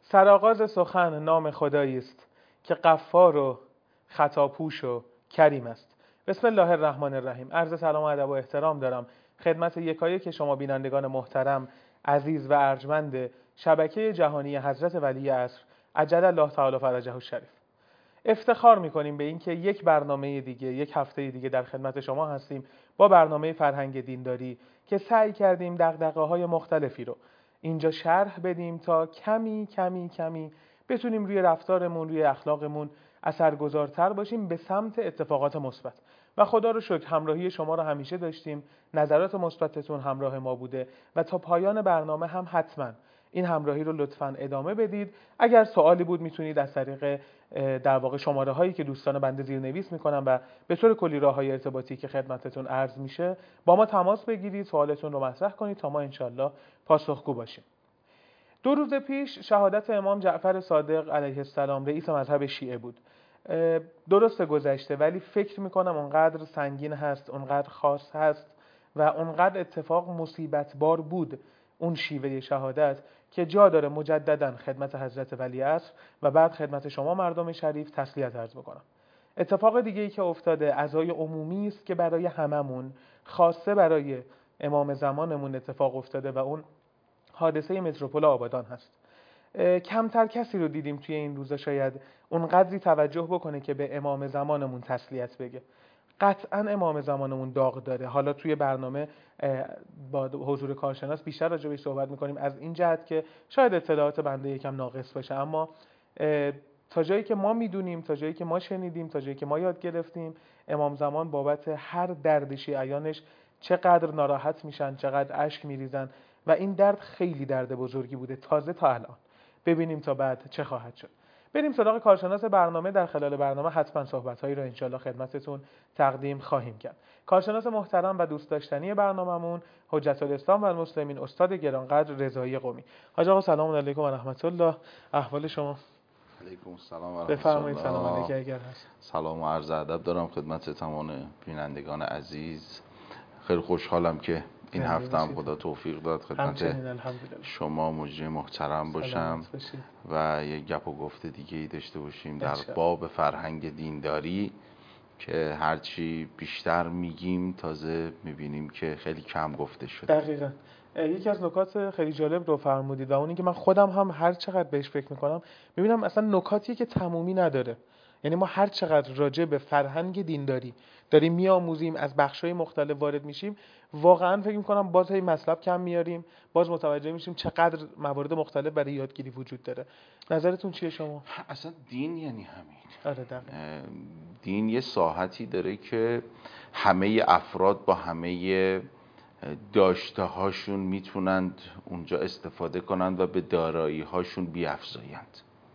سرآغاز سخن نام خدایی است که غفار و خطاپوش و کریم است. بسم الله الرحمن الرحیم. عرض سلام و ادب و احترام دارم خدمت یکایک شما بینندگان محترم، عزیز و ارجمند شبکه جهانی حضرت ولی عصر عجل الله تعالی فرجه الشریف. افتخار می‌کنیم به اینکه یک برنامه دیگه، یک هفته دیگه در خدمت شما هستیم با برنامه فرهنگ دینداری که سعی کردیم دغدغه‌های مختلفی رو اینجا شرح بدیم تا کمی بتونیم روی رفتارمون، روی اخلاقمون اثرگذارتر باشیم به سمت اتفاقات مثبت. و خدا رو شکر همراهی شما رو همیشه داشتیم، نظرات مثبتتون همراه ما بوده و تا پایان برنامه هم حتما این همراهی رو لطفاً ادامه بدید. اگر سوالی بود میتونید از طریق در واقع شماره هایی که دوستان بنده زیرنویس میکنن و به طور کلی راههای ارتباطی که خدمتتون عرض میشه با ما تماس بگیرید، سوالتون رو مطرح کنید تا ما انشالله پاسخگو باشیم. 2 روز پیش شهادت امام جعفر صادق علیه السلام رئیس مذهب شیعه بود. درست گذشته ولی فکر میکنم اونقدر سنگین هست، اونقدر خاص هست و اونقدر اتفاق مصیبت بار بود اون شیوه شهادت که جا داره مجددا خدمت حضرت ولی عصر و بعد خدمت شما مردم شریف تسلیت عرض بکنم. اتفاق دیگه‌ای که افتاده عزای عمومی است که برای هممون، خاصه برای امام زمانمون اتفاق افتاده و اون حادثه متروپول آبادان هست. کمتر کسی رو دیدیم توی این روزا شاید اونقدری توجه بکنه که به امام زمانمون تسلیت بگه. قطعا امام زمانمون داغ داره. حالا توی برنامه با حضور کارشناس بیشتر راجع بهش صحبت می‌کنیم از این جهت که شاید اطلاعات بنده یکم ناقص باشه، اما تا جایی که ما میدونیم، تا جایی که ما شنیدیم، تا جایی که ما یاد گرفتیم، امام زمان بابت هر درد شیعیانش چقدر ناراحت میشن، چقدر اشک میریزن و این درد خیلی درد بزرگی بوده تازه تا الان. ببینیم تا بعد چه خواهد شد. بریم سراغ کارشناس برنامه. در خلال برنامه حتما صحبت‌هایی رو انشالله خدمتتون تقدیم خواهیم کرد. کارشناس محترم و دوست داشتنی برنامه‌مون حجت الاسلام و المسلمین استاد گرانقدر رضایی قمی. حاج آقا سلام علیکم و رحمت الله. احوال شما؟ علیکم السلام و رحمت الله. بفرمایید. سلام علیکم. اگر هست سلام و عرض ادب دارم خدمت تمام بینندگان عزیز. خیلی خوشحالم که این هفته هم خدا توفیق داد خدمت شما مجری محترم باشم و یک گپ و گفت دیگه ای داشته باشیم در باب فرهنگ دینداری که هرچی بیشتر میگیم تازه میبینیم که خیلی کم گفته شده. دقیقاً. یکی از نکات خیلی جالب رو فرمودید و اونی که من خودم هم هر چقدر بهش فکر میکنم میبینم اصلا نکاتیه که تمومی نداره. یعنی ما هر چقدر راجع به فرهنگ دینداری داریم میآموزیم، از بخش‌های مختلف وارد میشیم، واقعا فکر میکنم باز هی مطلب کم میاریم، باز متوجه میشیم چقدر موارد مختلف برای یادگیری وجود داره. نظرتون چیه شما؟ اصلا دین یعنی همین. آره دقیقاً. دین یه ساحتی داره که همه افراد با همه داشته هاشون میتونند اونجا استفاده کنند و به دارایی هاشون بیافزایند.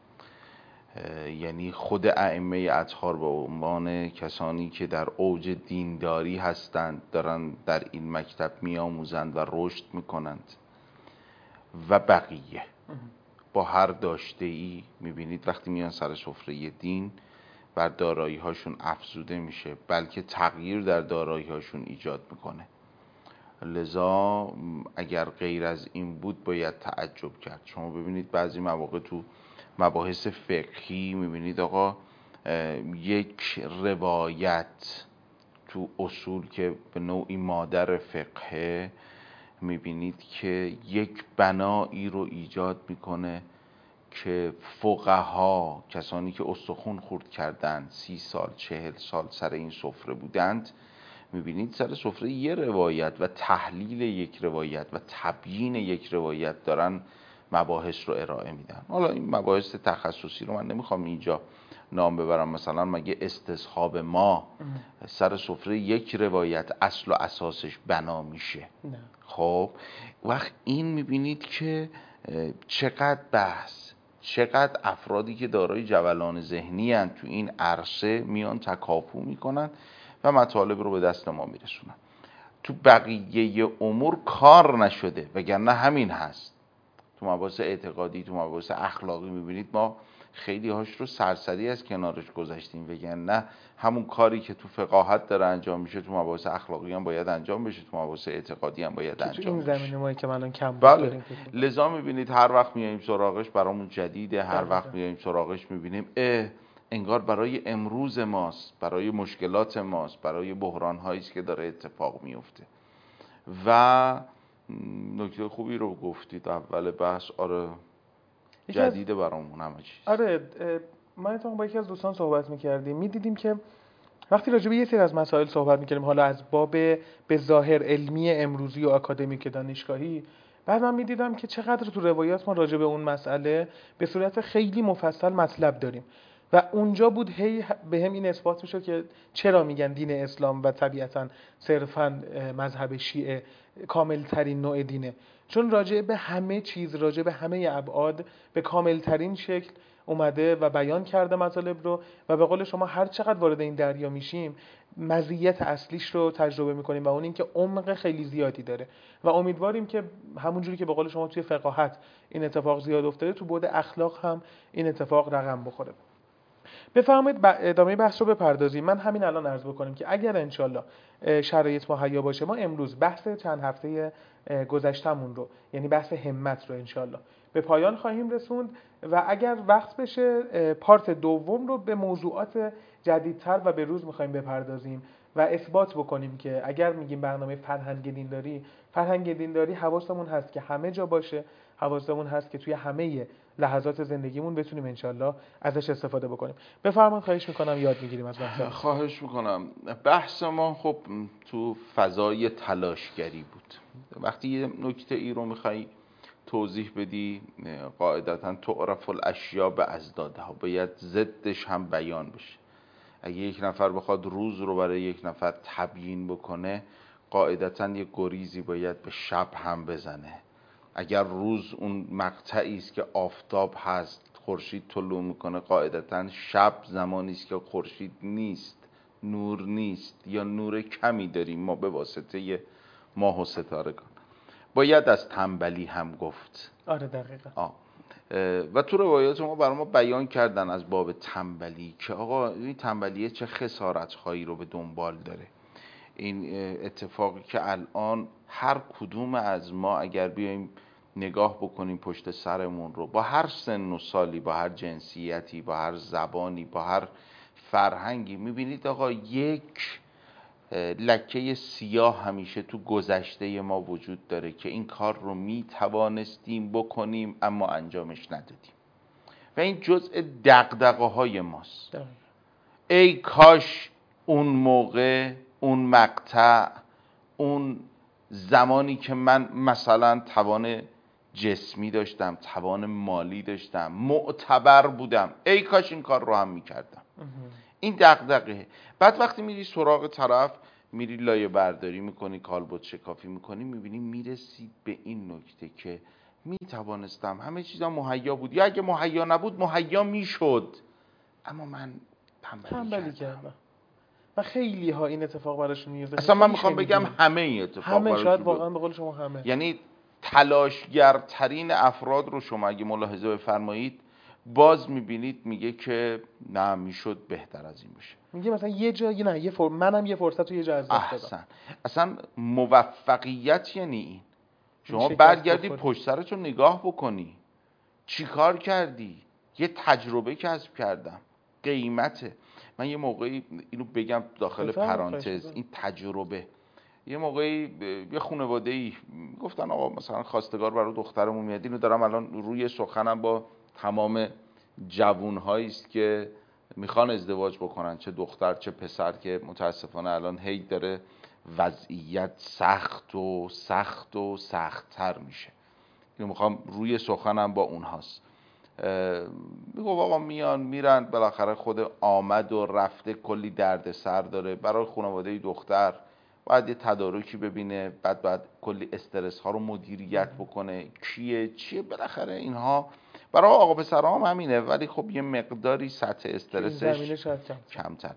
یعنی خود ائمه اطهار به عنوان کسانی که در اوج دینداری هستند دارن در این مکتب میآموزند و رشد میکنند و بقیه با هر داشته ای میبینید وقتی میان سر سفره دین بر دارایی هاشون افزوده میشه، بلکه تغییر در دارایی هاشون ایجاد میکنه. لذا اگر غیر از این بود باید تعجب کرد. شما ببینید بعضی مواقع تو مباحث فقهی میبینید آقا یک روایت تو اصول که به نوعی مادر فقهه میبینید که یک بنایی رو ایجاد میکنه که فقها، کسانی که استخون خورد کردند 30 سال 40 سال سر این سفره بودند، میبینید سر سفره یه روایت و تحلیل یک روایت و تبیین یک روایت دارن مباحث رو ارائه میدن. حالا این مباحث تخصصی رو من نمیخوام اینجا نام ببرم، مثلا مگه استصحاب ما سر سفره یک روایت اصل و اساسش بنا میشه؟ نه. خب وقت این میبینید که چقدر بحث، چقدر افرادی که دارای جولان ذهنی هستند تو این عرصه میان تکاپو میکنن و مطالب رو به دست ما میرسونن. تو بقیه امور کار نشده، وگرنه همین هست. تو مباحث اعتقادی، تو مباحث اخلاقی میبینید ما خیلی هاش رو سرسری از کنارش گذاشتیم، وگرنه همون کاری که تو فقاهت داره انجام میشه تو مباحث اخلاقی هم باید انجام بشه، تو مباحث اعتقادی هم باید انجام بشه. این بشه. زمینه ما که الان کم بله، لذا میبینید هر وقت میایم سراغش برامون جدیده، هر وقت میایم سراغش میبینیم انگار برای امروز ماست، برای مشکلات ماست، برای بحران هایی که داره اتفاق میفته. و نکته خوبی رو گفتید اول بحث. آره جدیده برامون همه چیز. آره ما اتفاقا با یکی از دوستان صحبت میکردیم، میدیدیم که وقتی راجع به یه سری از مسائل صحبت میکردیم، حالا از باب به ظاهر علمی امروزی و آکادمیک دانشگاهی، بعد من میدیدم که چقدر تو روایات ما راجع به اون مسئله به صورت خیلی مفصل مطلب داریم و اونجا بود هی به هم این اثبات میشد که چرا میگن دین اسلام و طبیعتاً صرفاً مذهب شیعه کامل ترین نوع دینه، چون راجع به همه چیز، راجع به همه ابعاد به کامل ترین شکل اومده و بیان کرده مطالب رو و به قول شما هر چقدر وارد این دریا میشیم مزیت اصلیش رو تجربه میکنیم و اون این که عمق خیلی زیادی داره و امیدواریم که همونجوری که به قول شما توی فقاهت این اتفاق زیاد افتاده تو بعد اخلاق هم این اتفاق رقم بخوره. بفرمایید ادامه بحث رو بپردازیم. من همین الان عرض بکنم که اگر انشالله شرایط مهیا باشه ما امروز بحث چند هفته گذشتمون رو، یعنی بحث همت رو انشالله به پایان خواهیم رسوند و اگر وقت بشه پارت دوم رو به موضوعات جدیدتر و به روز میخوایم بپردازیم و اثبات بکنیم که اگر میگیم برنامه فرهنگ دینداری حواسمون هست که همه جا باشه، حواسمون هست که توی همه لحظات زندگیمون بتونیم انشالله ازش استفاده بکنیم. بفرمایید، خواهش میکنم، یاد میگیریم از بحث. خواهش میکنم. بحث ما خب تو فضای تلاشگری بود. وقتی یه نکته ای رو میخوای توضیح بدی قاعدتا تعرف الاشیاء باضدادها، باید ضدش هم بیان بشه. اگه یک نفر بخواد روز رو برای یک نفر تبیین بکنه قاعدتا یه گریزی باید به شب هم بزنه. اگر روز اون مقطعی است که آفتاب هست، خورشید طلوع میکنه، قاعدتا شب زمانی است که خورشید نیست، نور نیست یا نور کمی داریم ما به واسطه ماه و ستارگان. باید از تنبلی هم گفت. آره دقیقاً. و تو روایات ما برای ما بیان کردن از باب تنبلی که آقا این تنبلیه چه خسارت‌هایی رو به دنبال داره. این اتفاقی که الان هر کدوم از ما اگر بیایم نگاه بکنیم پشت سرمون رو، با هر سن و سالی، با هر جنسیتی، با هر زبانی، با هر فرهنگی، میبینید آقا یک لکه سیاه همیشه تو گذشته ما وجود داره که این کار رو میتوانستیم بکنیم اما انجامش ندادیم و این جزء دغدغه های ماست. ای کاش اون موقع، اون مقطع، اون زمانی که من مثلا توان جسمی داشتم، توان مالی داشتم، معتبر بودم، ای کاش این کار رو هم میکردم. این دغدغه. بعد وقتی میری سراغ طرف، میری لایه برداری میکنی، کالبد شکافی میکنی، میبینی میرسی به این نکته که میتوانستم، همه چیزا مهیا بود، یا اگه مهیا نبود مهیا میشد، اما من تنبلی کردم. و خیلی ها این اتفاق براشون میفته. اصلا من میخوام بگم همه این اتفاق همه، شاید واقعا به قول شما همه. یعنی تلاشگرترین افراد رو شما اگه ملاحظه بفرمایید باز میبینید میگه که نه میشد بهتر از این بشه. میگه مثلا یه جایی نه منم یه فرصت رو یه جا از دست دادم. اصلا موفقیت یعنی این شما برگردی پشت سرتو نگاه بکنی چی کار کردی، یه تجربه کسب کردم، قیمته. من یه موقعی اینو بگم داخل پرانتز، این تجربه، یه موقعی یه خانواده‌ای گفتن آقا مثلا خواستگار برای دخترمون میاد. اینو دارم الان روی سخنم با تمام جوون‌هایی است که میخوان ازدواج بکنن، چه دختر چه پسر، که متاسفانه الان هی داره وضعیت سخت و سخت‌تر میشه. اینو میخوام روی سخنم با اونهاست. میگم آقا میان میرن، بالاخره خود آمد و رفته کلی دردسر داره برای خانواده دختر، باید یه تدارکی ببینه، بعد کلی استرس ها رو مدیریت بکنه، کیه چیه، بالاخره اینها برای آقا پسرها هم همینه، ولی خب یه مقداری سطح استرسش کمتره.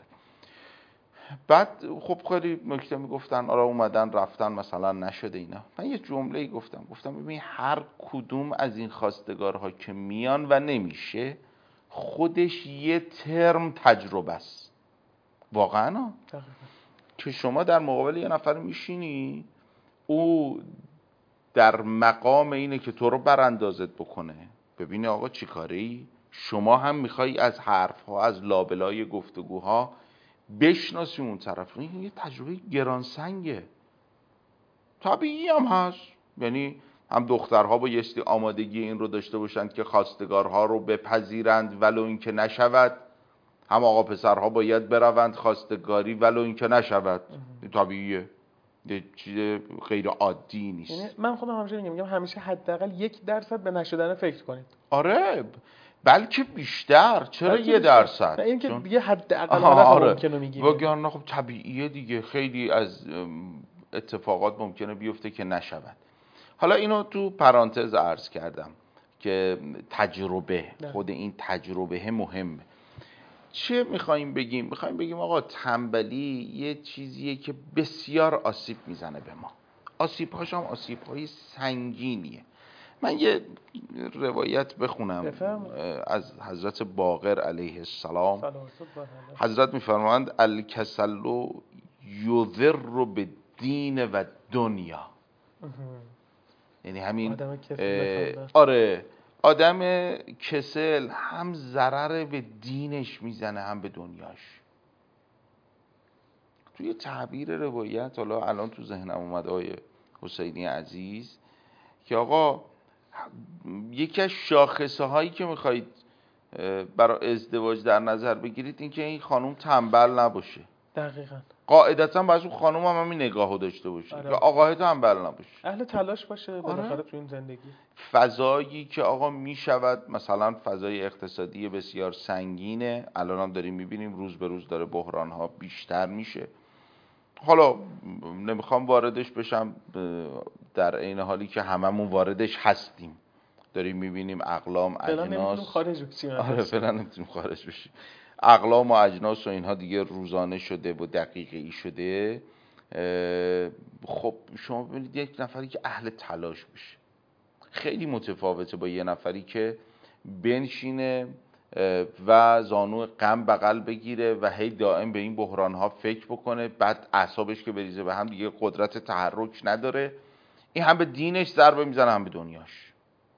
بعد خب خیلی نکته میگفتن، آره اومدن رفتن مثلا نشده اینا. من یه جمله‌ای گفتم ببین هر کدوم از این خواستگارها که میان و نمیشه، خودش یه ترم تجربه است. واقعا که شما در مقابل یه نفر میشینی، او در مقام اینه که تو رو براندازت بکنه، ببینی آقا چی کاری، شما هم میخوای از حرفها، از لابلای گفتگوها بشناسی اون طرف. این یه تجربه گرانسنگه، طبیعی هم هست. یعنی هم دخترها بایستی آمادگی این رو داشته باشند که خواستگارها رو بپذیرند ولو اینکه نشود، هم آقا پسرها باید بروند خواستگاری ولو اینکه نشود. طبیعیه، یه چیز غیر عادی نیست. یعنی من خودم همیشه میگم همیشه حداقل 1% به نشدن فکر کنید. آره بلکه بیشتر. چرا 1%؟ نه این که دیگه حداقل حالت ممکنه میگیم. وگرنه خب طبیعیه دیگه، خیلی از اتفاقات ممکنه بیفته که نشود. حالا اینو تو پرانتز عرض کردم که تجربه، خود این تجربه مهمه. چه میخواییم بگیم؟ میخواییم بگیم آقا تنبلی یه چیزیه که بسیار آسیب میزنه به ما. آسیب‌هاش هم آسیب‌های سنگینیه. من یه روایت بخونم از حضرت باقر علیه السلام. حضرت میفرمایند الکسل یضر بالدین و دنیا. یعنی همین آره، آدم کسل هم ضرر به دینش میزنه هم به دنیاش. توی تعبیر روایت، حالا الان تو ذهنم اومده آقای حسینی عزیز، که آقا یکی از شاخصه هایی که میخواید برای ازدواج در نظر بگیرید این که این خانوم تنبل نباشه. دقیقاً. قاعدتاً باید اون خانوم هم همین نگاهو داشته باشه که آقاه تنبل نباشه، اهل تلاش باشه بالاخره تو این زندگی. فضایی که آقا میشود مثلا فضای اقتصادی بسیار سنگینه، الان هم داریم میبینیم روز به روز داره بحران ها بیشتر میشه. حالا نمیخوام واردش بشم، در عین حالی که هممون واردش هستیم، داریم میبینیم اقلام اجناس. آره فعلا نمیتونیم خارج بشیم. اقلام و اجناس و اینها دیگه روزانه شده و دقیقه‌ای شده. خب شما ببینید یک نفری که اهل تلاش بشه خیلی متفاوته با یه نفری که بنشینه و زانو غم بغل بگیره و هی دائم به این بحران ها فکر بکنه، بعد اعصابش که بریزه به هم دیگه قدرت تحرک نداره. این هم به دینش ضربه میزنه هم به دنیاش.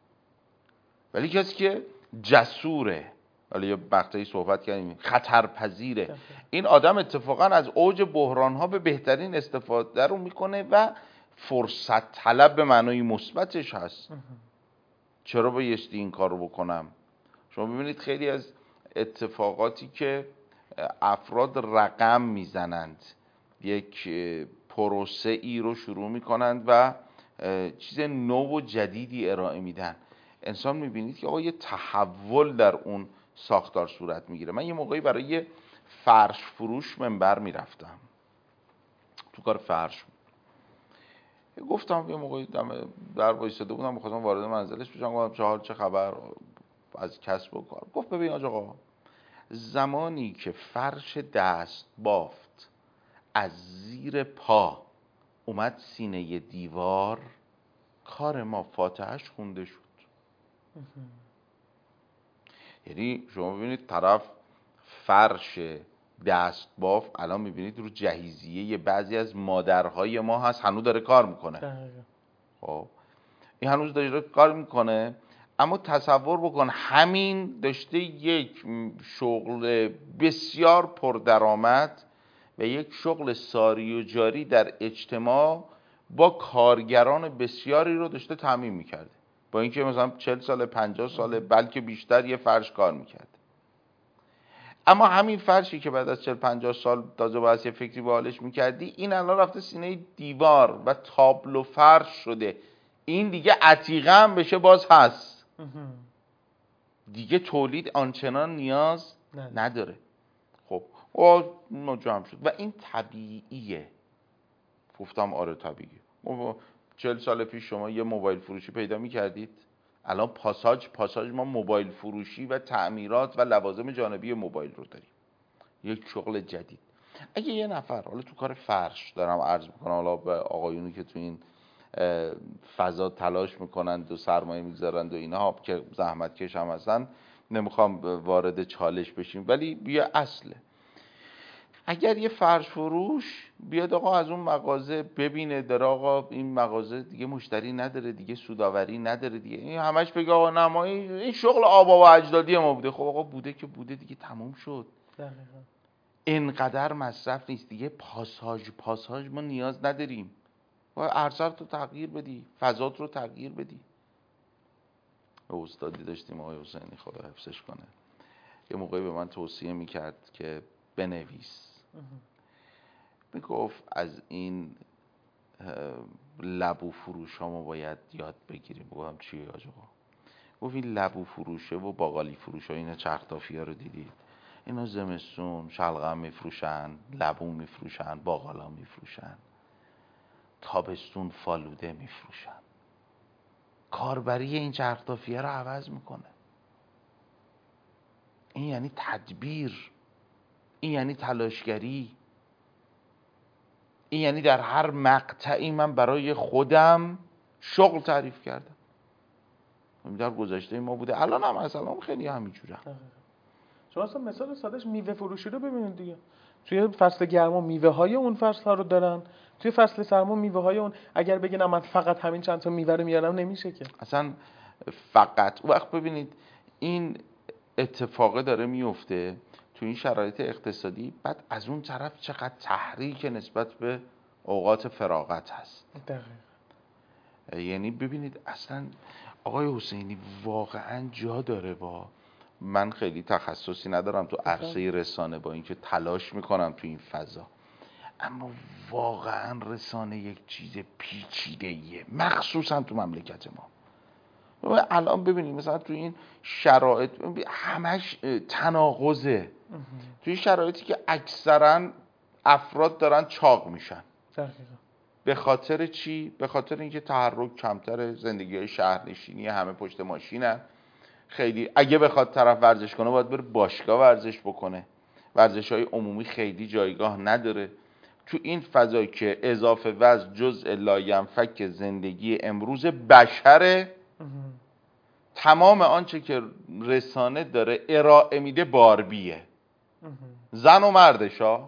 ولی کسی که جسوره، ولی یه وقتایی صحبت کردیم خطرپذیره، این آدم اتفاقا از اوج بحران ها به بهترین استفاده رو میکنه و فرصت طلب به معنای مثبتش هست. چرا بایستی این کار رو بکنم؟ شما ببینید خیلی از اتفاقاتی که افراد رقم میزنند، یک پروسه ای رو شروع میکنند و چیز نو و جدیدی ارائه میدن، انسان میبینید که آقا یه تحول در اون ساختار صورت میگیره. من یه موقعی برای فرش فروش منبر میرفتم، تو کار فرش گفتم یه موقعی در وایساده بودم می‌خواستم وارد منزلش بشم، گفتم چه خبر از کسب و کار. گفت ببین آقا، زمانی که فرش دست بافت از زیر پا اومد سینه دیوار، کار ما فاتحه‌اش خونده شد. یعنی شما ببینید طرف فرش دست باف الان میبینید رو جهیزیه بعضی از مادرهای ما هست، هنوز داره کار میکنه. خب این هنوز داره کار میکنه، اما تصور بکن همین داشته یک شغل بسیار پردرآمد و یک شغل ساری و جاری در اجتماع با کارگران بسیاری رو داشته تامین میکرده، با اینکه مثلا 40 سال 50 سال بلکه بیشتر یه فرش کار میکرد. اما همین فرشی که بعد از 40-50 سال تازه باید یه فکری به حالش میکردی، این الان رفته سینه دیوار و تابلو فرش شده. این دیگه عتیقه هم بشه باز هست، دیگه تولید آنچنان نیاز نداره. خب جمع شد و این طبیعیه. گفتم آره طبیعیه. 40 سال پیش شما یه موبایل فروشی پیدا میکردید، الان پاساژ ما موبایل فروشی و تعمیرات و لوازم جانبی موبایل رو داریم، یک شغل جدید. اگه یه نفر، حالا تو کار فرش دارم عرض میکنم، حالا به آقایونی که تو این فضا تلاش میکنند و سرمایه میگذارند و اینها که زحمت کش هم هستن، نمیخوام وارد چالش بشیم، ولی بیا اصله. اگر یه فرش فروش بیاد آقا از اون مغازه ببینه داره آقا این مغازه دیگه مشتری نداره، دیگه سوداوری نداره دیگه، این همش بگه آقا نمایی این شغل آبا و اجدادی ما بوده. خب آقا بوده که بوده دیگه، تموم شد. اینقدر مصرف نیست دیگه. پاساژ ما نیاز نداریم. باید عرصت رو تغییر بدی، فضات رو تغییر بدی. استادی داشتیم آقای حسینی خدا حفظش کنه، یه موقعی به من توصیه میکرد که بنویس. میگفت از این لبو فروش ها ما باید یاد بگیریم. بگم چیه آج آقا؟ گفت این لبو فروشه و باقالی فروش ها، اینا چرخدافی ها رو دیدید؟ اینا زمستون شلغم میفروشن، لبو میفروشن، باقالا میفروشن، تابستون فالوده میفروشن. کاربری این چرخدافی ها رو عوض میکنه. این یعنی تدبیر، این یعنی تلاشگری، این یعنی در هر مقطعی من برای خودم شغل تعریف کردم. در گذشته ما بوده، الان هم اصلا خیلی همینجوره. شما اصلا مثال سادهش میوه فروشی رو ببینید دیگه. توی فصل گرما میوه های اون فصل ها رو دارن، توی فصل سرما میوه های اون. اگر بگین من فقط همین چند تا میوه رو میارم نمیشه که. اصلا فقط وقت ببینید این اتفاقه داره میفته تو این شرایط اقتصادی، بعد از اون طرف چقدر تحریک نسبت به اوقات فراغت هست. دقیقا. یعنی ببینید اصلا آقای حسینی واقعا جا داره. با من خیلی تخصصی ندارم تو عرصه رسانه، با اینکه تلاش میکنم تو این فضا، اما واقعا رسانه یک چیز پیچیده‌ایه، مخصوصا تو مملکت ما. الان ببینید مثلا تو این شرایط همش تناقضه. توی شرایطی که اکثرا افراد دارن چاق میشن. به خاطر چی؟ به خاطر اینکه تحرک کمتره، زندگی شهرنشینی، همه پشت ماشینن. خیلی اگه بخواد طرف ورزش کنه باید بره باشگاه ورزش بکنه. ورزش‌های عمومی خیلی جایگاه نداره. تو این فضایی که اضافه وزن جزء لاینفک زندگی امروز بشره، تمام آنچه که رسانه داره ارائه میده باربیه، زن و مردشا.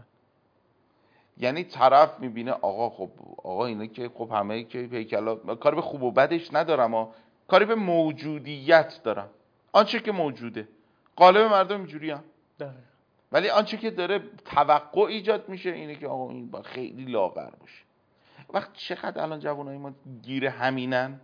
یعنی طرف میبینه آقا خب آقا اینا که خب همه که پیکلا، کاری به خوب و بدش ندارم ها، کاری به موجودیت دارم. آنچه که موجوده، قالب مردم اینجوری هم. ولی آنچه که داره توقع ایجاد میشه اینه که آقا این با خیلی لاغر باشه. وقت چقدر الان جوانای ما گیر همینن.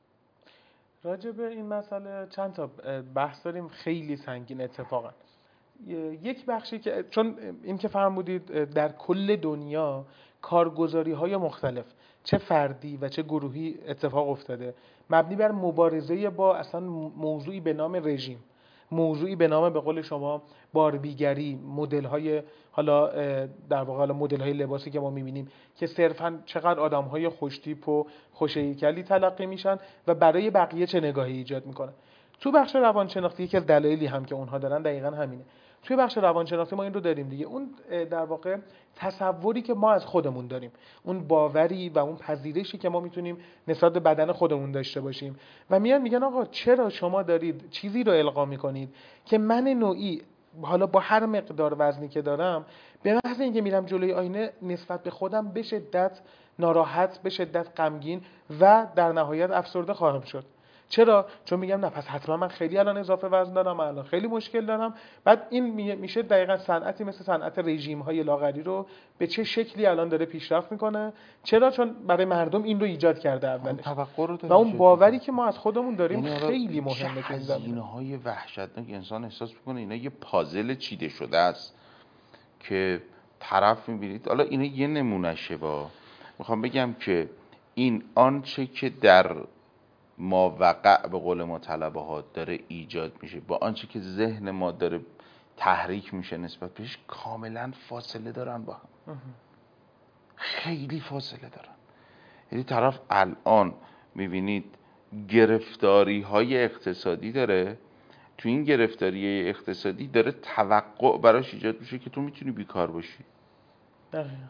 راجع به این مسئله چند تا بحث داریم خیلی سنگین اتفاقا. یک بخشی که چون این که فرمودید در کل دنیا کارگزاری‌های مختلف چه فردی و چه گروهی اتفاق افتاده مبنی بر مبارزه با اصلا موضوعی به نام رژیم، موضوعی به نام به قول شما باربیگری، مدل‌های حالا در واقع حالا مدل‌های لباسی که ما می‌بینیم که صرفاً چقدر آدم‌های خوش‌تیپ و خوش‌هیکلی تلقی میشن و برای بقیه چه نگاهی ایجاد میکنه. تو بخش روانشناختی که از دلایلی هم که اونها دارن دقیقاً همینه. توی بخش روانشناختی ما این رو داریم دیگه، اون در واقع تصوری که ما از خودمون داریم، اون باوری و اون پذیرشی که ما میتونیم نسبت به بدن خودمون داشته باشیم و میگن آقا چرا شما دارید چیزی رو القا میکنید که من نوعی حالا با هر مقدار وزنی که دارم به محض اینکه میرم جلوی آینه نسبت به خودم به شدت ناراحت، به شدت غمگین و در نهایت افسرده خواهم شد. چرا؟ چون میگم نه پس حتما من خیلی الان اضافه وزن دارم، من الان خیلی مشکل دارم. بعد این میشه دقیقاً صنعتی مثل صنعت رژیم های لاغری رو به چه شکلی الان داره پیشرفت میکنه. چرا؟ چون برای مردم این رو ایجاد کرده اولش و اون باوری که ما از خودمون داریم یعنی خیلی مهمه که این هزینه‌های وحشتناک انسان احساس میکنه اینا یه پازل چیده شده است که طرف میبینید. حالا اینا یه نمونهشه. میخوام بگم که این آنچه که در ما وقع به قول ما طلبه ها داره ایجاد میشه با آنچه که ذهن ما داره تحریک میشه نسبت بهش کاملا فاصله دارن با هم. خیلی فاصله دارن. یعنی طرف الان میبینید گرفتاری های اقتصادی داره، تو این گرفتاری اقتصادی داره توقع براش ایجاد میشه که تو میتونی بیکار باشی.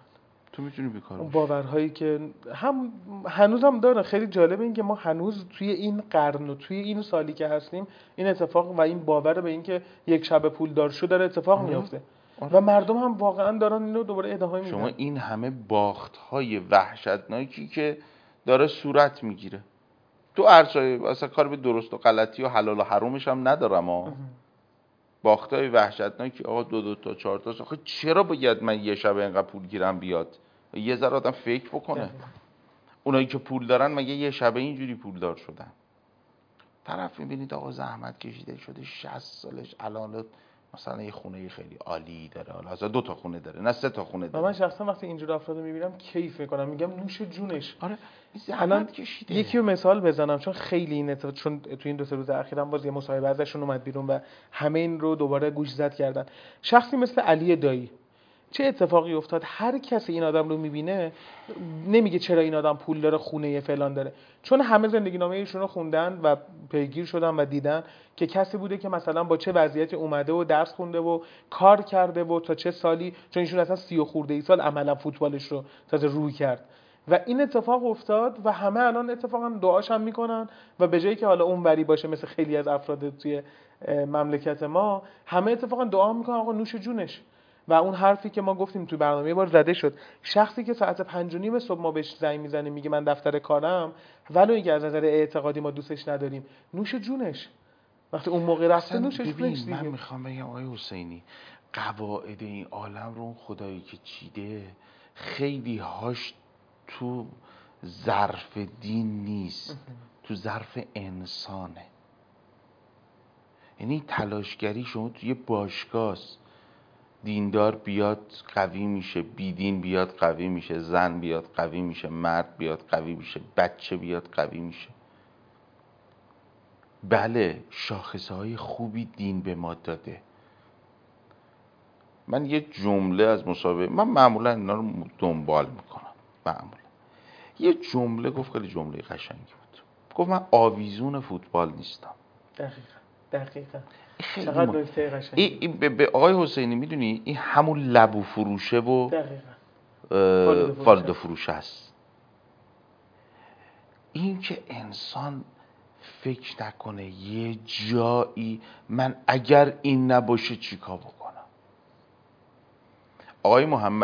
تو میتونی بیکار باشی. باورهایی که هنوزم داره. خیلی جالبه این که ما هنوز توی این قرن و توی این سالی که هستیم این اتفاق و این باور به این که یک شب پولدار شو داره اتفاق میفته و مردم هم واقعا دارن اینو دوباره ادامه میدن. شما این همه باخت‌های وحشتناکی که داره صورت میگیره تو ارزهای، اصلا کار به درست و غلطی و حلال و حرامش هم ندارم باخت‌های وحشتناکی آقا 2 تا 4 تا آخه چرا باید من یه شب اینقدر پول گیرم بیاد؟ یه ذره آدم فکر بکنه. اونایی که پول دارن مگه یه شبه اینجوری پولدار شدن؟ طرف میبینید آقا زحمت کشیده شده 60 سالش الان مثلا یه خونه خیلی عالی داره، حالا اصلا 2 تا خونه داره نه 3 تا خونه داره. من شخصا وقتی اینجور افرادو میبینم کیف میکنم، میگم نوش جونش. آره الان کشیده. یکی رو مثال بزنم چون خیلی این چون تو این 2-3 روز اخیرم باز یه مصاحبه ازشون اومد بیرون و همه این رو دوباره گوش زد کردن. شخصی مثل علی دایی چه اتفاقی افتاد؟ هر کسی این آدم رو میبینه نمیگه چرا این آدم پول داره خونه فلان داره، چون همه زندگی نامه ایشون رو خوندن و پیگیر شدن و دیدن که کسی بوده که مثلا با چه وضعیتی اومده و درس خونده و کار کرده و تا چه سالی، چون ایشون اصلا 30 خورده ای سال عملا فوتبالش رو تازه روی کرد و این اتفاق افتاد و همه الان اتفاقا دعاش هم میکنن و به جایی که حالا اون وری باشه مثل خیلی از افراد توی مملکت ما، همه اتفاقا دعا میکنن آقا نوش جونش. و اون حرفی که ما گفتیم تو برنامه یه بار زده شد، شخصی که ساعت 5:30 صبح ما بهش زنگ میزنیم میگه من دفتر کارم، ولو اینکه از نظر اعتقادی ما دوستش نداریم، نوش جونش. وقتی اون موقع رفته نوش جونش دیگه. من میخوام بگم آقای حسینی قواعد این عالم رو اون خدایی که چیده خیلی هاش تو ظرف دین نیست، تو ظرف انسانه. یعنی تلاشگری شما توی باشگاه دیندار بیاد قوی میشه، بیدین بیاد قوی میشه، زن بیاد قوی میشه، مرد بیاد قوی میشه، بچه بیاد قوی میشه. بله شاخصهای خوبی دین به ما داده. من یه جمله از مصاحبه، من معمولا اینا رو دنبال میکنم، معمولا یه جمله گفت خیلی جمله قشنگی بود. گفت من آویزون فوتبال نیستم. دقیقاً چقدر نکته قشنگی. به آقای حسینی میدونی این همون لبو فروشه و فالدو فروشه است. این که انسان فکر نکنه یه جایی من اگر این نباشه چیکار بکنم. آقای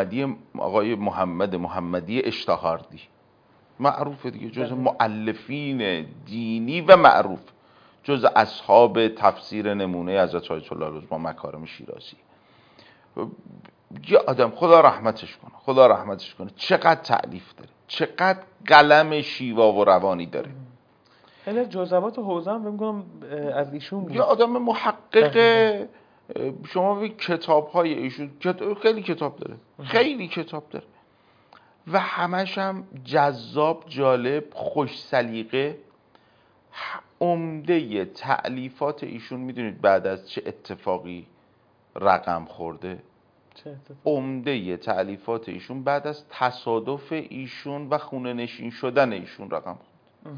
محمدی اشتهاردی معروفه دیگه، جز مؤلفین دینی و معروف، جز اصحاب تفسیر نمونه حضرت آیت الله العظمی مکارم شیرازی. یه آدم خدا رحمتش کنه چقدر تألیف داره، چقدر قلم شیوا و روانی داره. خیلی جزئیات حوزه هم میگم از ایشون بود. یه آدم محقق. شما به کتاب‌های ایشون خیلی کتاب داره و همش هم جذاب، جالب، خوش سلیقه. عمده تألیفات ایشون میدونید بعد از چه اتفاقی رقم خورده؟ عمده تألیفات ایشون بعد از تصادف ایشون و خونه نشین شدن ایشون رقم خورد.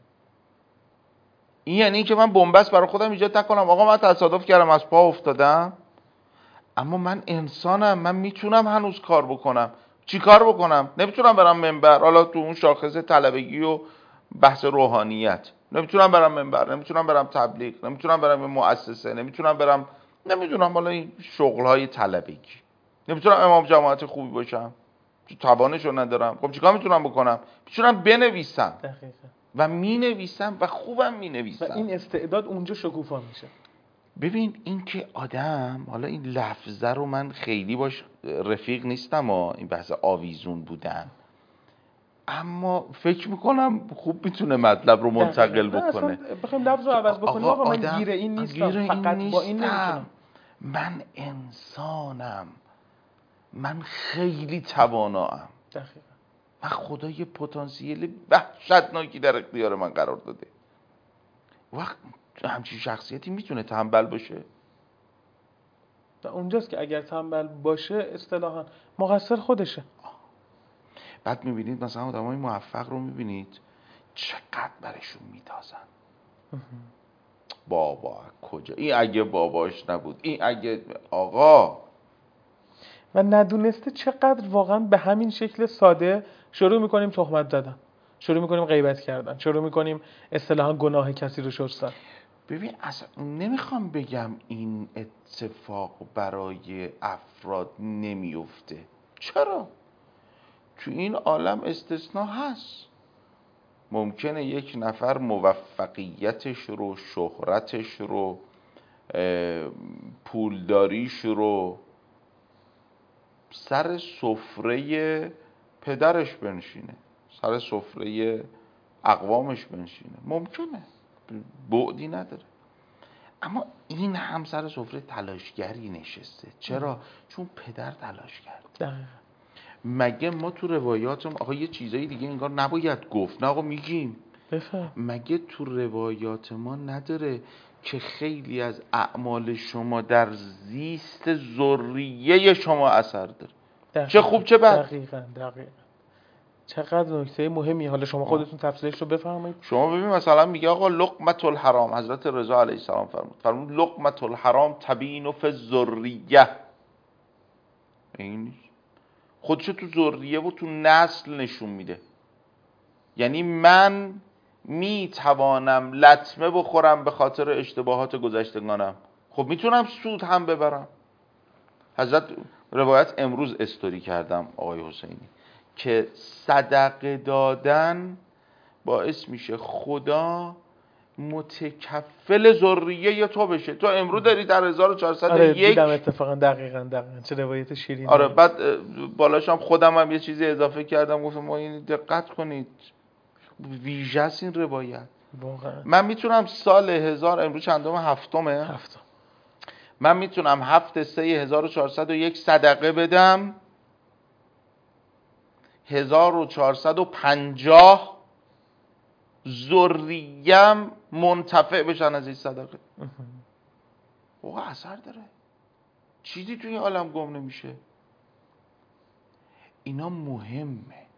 این یعنی که من بنبست برای خودم ایجاد نکنم آقا من تصادف کردم از پا افتادم، اما من انسانم، من میتونم هنوز کار بکنم. چی کار بکنم؟ نمیتونم برم منبر، حالا تو اون شاخص طلبگی و بحث روحانیت نمیتونم برم منبر، نمیتونم برم تبلیغ، نمیتونم برم مؤسسه، نمیدونم حالا این شغل‌های طلبگی، نمیتونم امام جماعت خوبی باشم، توانشو ندارم. خب چیکار میتونم بکنم؟ میتونم بنویسم. دقیقاً. و مینویسم و خوبم مینویسم و این استعداد اونجا شکوفا میشه. ببین این که آدم، حالا این لفظه رو من خیلی باش رفیق نیستم این بحث آویزون بودن، اما فکر میکنم خوب میتونه مطلب رو منتقل بکنه. بخوایم لفظ رو عوض بکنیم آقا من گیر این نیستم، فقط با این نمیتونم. من انسانم، من خیلی توانام. دقیقاً. و خدا یه پتانسیل وحشتناکی در اختیار من قرار داده. وقت همچین شخصیتی میتونه تنبل باشه؟ و اونجاست که اگر تنبل باشه اصطلاحاً مقصر خودشه. بعد میبینید مثلا آدمای موفق رو میبینید چقدر برشون میتازن. بابا کجا این اگه باباش نبود، این اگه آقا. و ندونسته چقدر واقعا به همین شکل ساده شروع میکنیم تهمت زدن، شروع میکنیم غیبت کردن، شروع میکنیم اصطلاحا گناه کسی رو شستن. ببین اصلا نمیخوام بگم این اتفاق برای افراد نمیفته، چرا؟ تو این عالم استثناء هست. ممکنه یک نفر موفقیتش رو، شهرتش رو، پولداریش رو سر سفره پدرش بنشینه، سر سفره اقوامش بنشینه، ممکنه، بعدی نداره. اما این هم سر سفره تلاشگری نشسته. چرا؟ چون پدر تلاش کرد. مگه ما تو روایاتم آقا یه چیزایی دیگه انگار نباید گفت، نه آقا میگیم، مگه تو روایات ما نداره که خیلی از اعمال شما در زیست ذریه شما اثر داره؟ چه خوب چه بد. دقیقاً. چقدر نکته مهمی. حالا شما خودتون تفسیرش رو بفرمایید. شما ببین مثلا میگه آقا لقمة الحرام، حضرت رضا علیه السلام فرمود لقمة الحرام تبین فی الذریه. این خودشو تو ذریه و تو نسل نشون میده. یعنی من میتوانم لطمه بخورم به خاطر اشتباهات گذشتگانم، خب میتونم سود هم ببرم. حضرت روایت امروز استوری کردم آقای حسینی که صدقه دادن باعث میشه خدا متکفل ذریه تو بشه. تو امروز داری در 1401 آره دیدم اتفاقا دقیقاً چه روایت شیرینی. آره بعد بالاش هم خودم هم یه چیزی اضافه کردم، گفتم ما این دقت کنید ویژه است این روایت واقعا. من میتونم سال 1000 امروز چندم؟ هفتم. من میتونم 7/3/1401 صدقه بدم، 1450 ذریم منتفع بشن از این صدقه. واقعا اثر داره، چیزی توی این عالم گم نمیشه. اینا مهمه.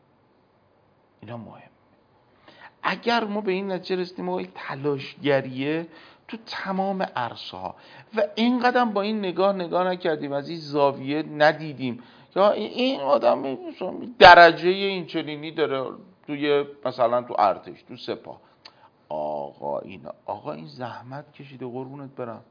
اگر ما به این نتیجه رسیدیم ما این تلاشگریه تو تمام عرصه ها و اینقدر با این نگاه نکردیم، از این زاویه ندیدیم یا این آدم درجه این چنینی داره توی مثلا تو ارتش، تو سپاه، آقا این زحمت کشیده قربونت برم،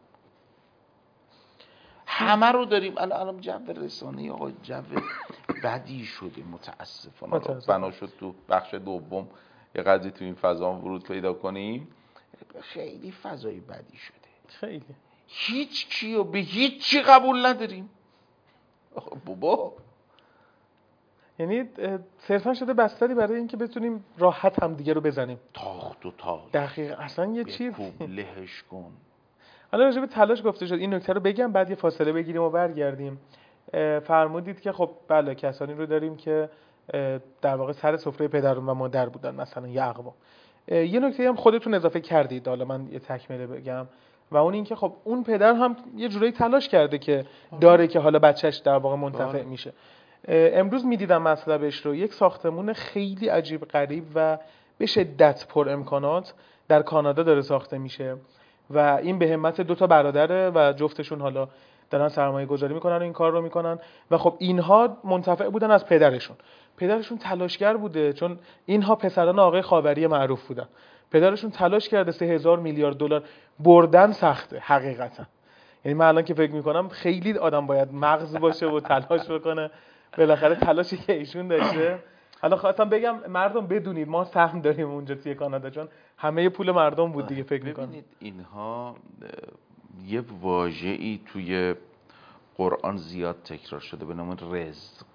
همه رو داریم. الان جو رسانه‌ای آقا جو بدی شده متاسفانه. بنا شد تو بخش دوم یه قضیه تو این فضا ورود پیدا کنیم. خیلی فضای بدی شده، خیلی هیچ کیو به هیچ چی قبول نداریم. بابا یعنی صرفا شده بستری برای اینکه بتونیم راحت هم دیگه رو بزنیم. تاخت و تاج. دقیقاً. اصلا یه چیز لهش کن. حالا راجع به تلاش گفته شد، این نکته رو بگم بعد یه فاصله بگیریم و برگردیم. فرمودید که خب بله کسانی رو داریم که در واقع سر سفره پدر و مادر بودن، مثلا یه اقوام. یه نکته هم خودتون اضافه کردید، حالا من یه تکمله بگم و اون این که خب اون پدر هم یه جورایی تلاش کرده که داره که حالا بچهش در واقع منتفع میشه. امروز میدیدم مطلبش رو، یک ساختمون خیلی عجیب غریب و به شدت پر امکانات در کانادا داره ساخته میشه و این به همت 2 برادره و جفتشون حالا دارن سرمایه گذاری میکنن و این کار رو میکنن و خب اینها منتفع بودن از پدرشون تلاشگر بوده، چون اینها پسران آقای خاوری معروف بودن. پدرشون تلاش کرده 3000 میلیارد دلار بردن سخته حقیقتا. یعنی من الان که فکر میکنم خیلی آدم باید مغز باشه و تلاش بکنه، بالاخره تلاشی که ایشون داشته. حالا خواستم بگم مردم بدونید ما سهم داریم اونجا توی کانادا، چون همه پول مردم بود دیگه. فکر میکنم ببینید اینها یه واژه‌ای توی قرآن زیاد تکرار شده به نام رزق.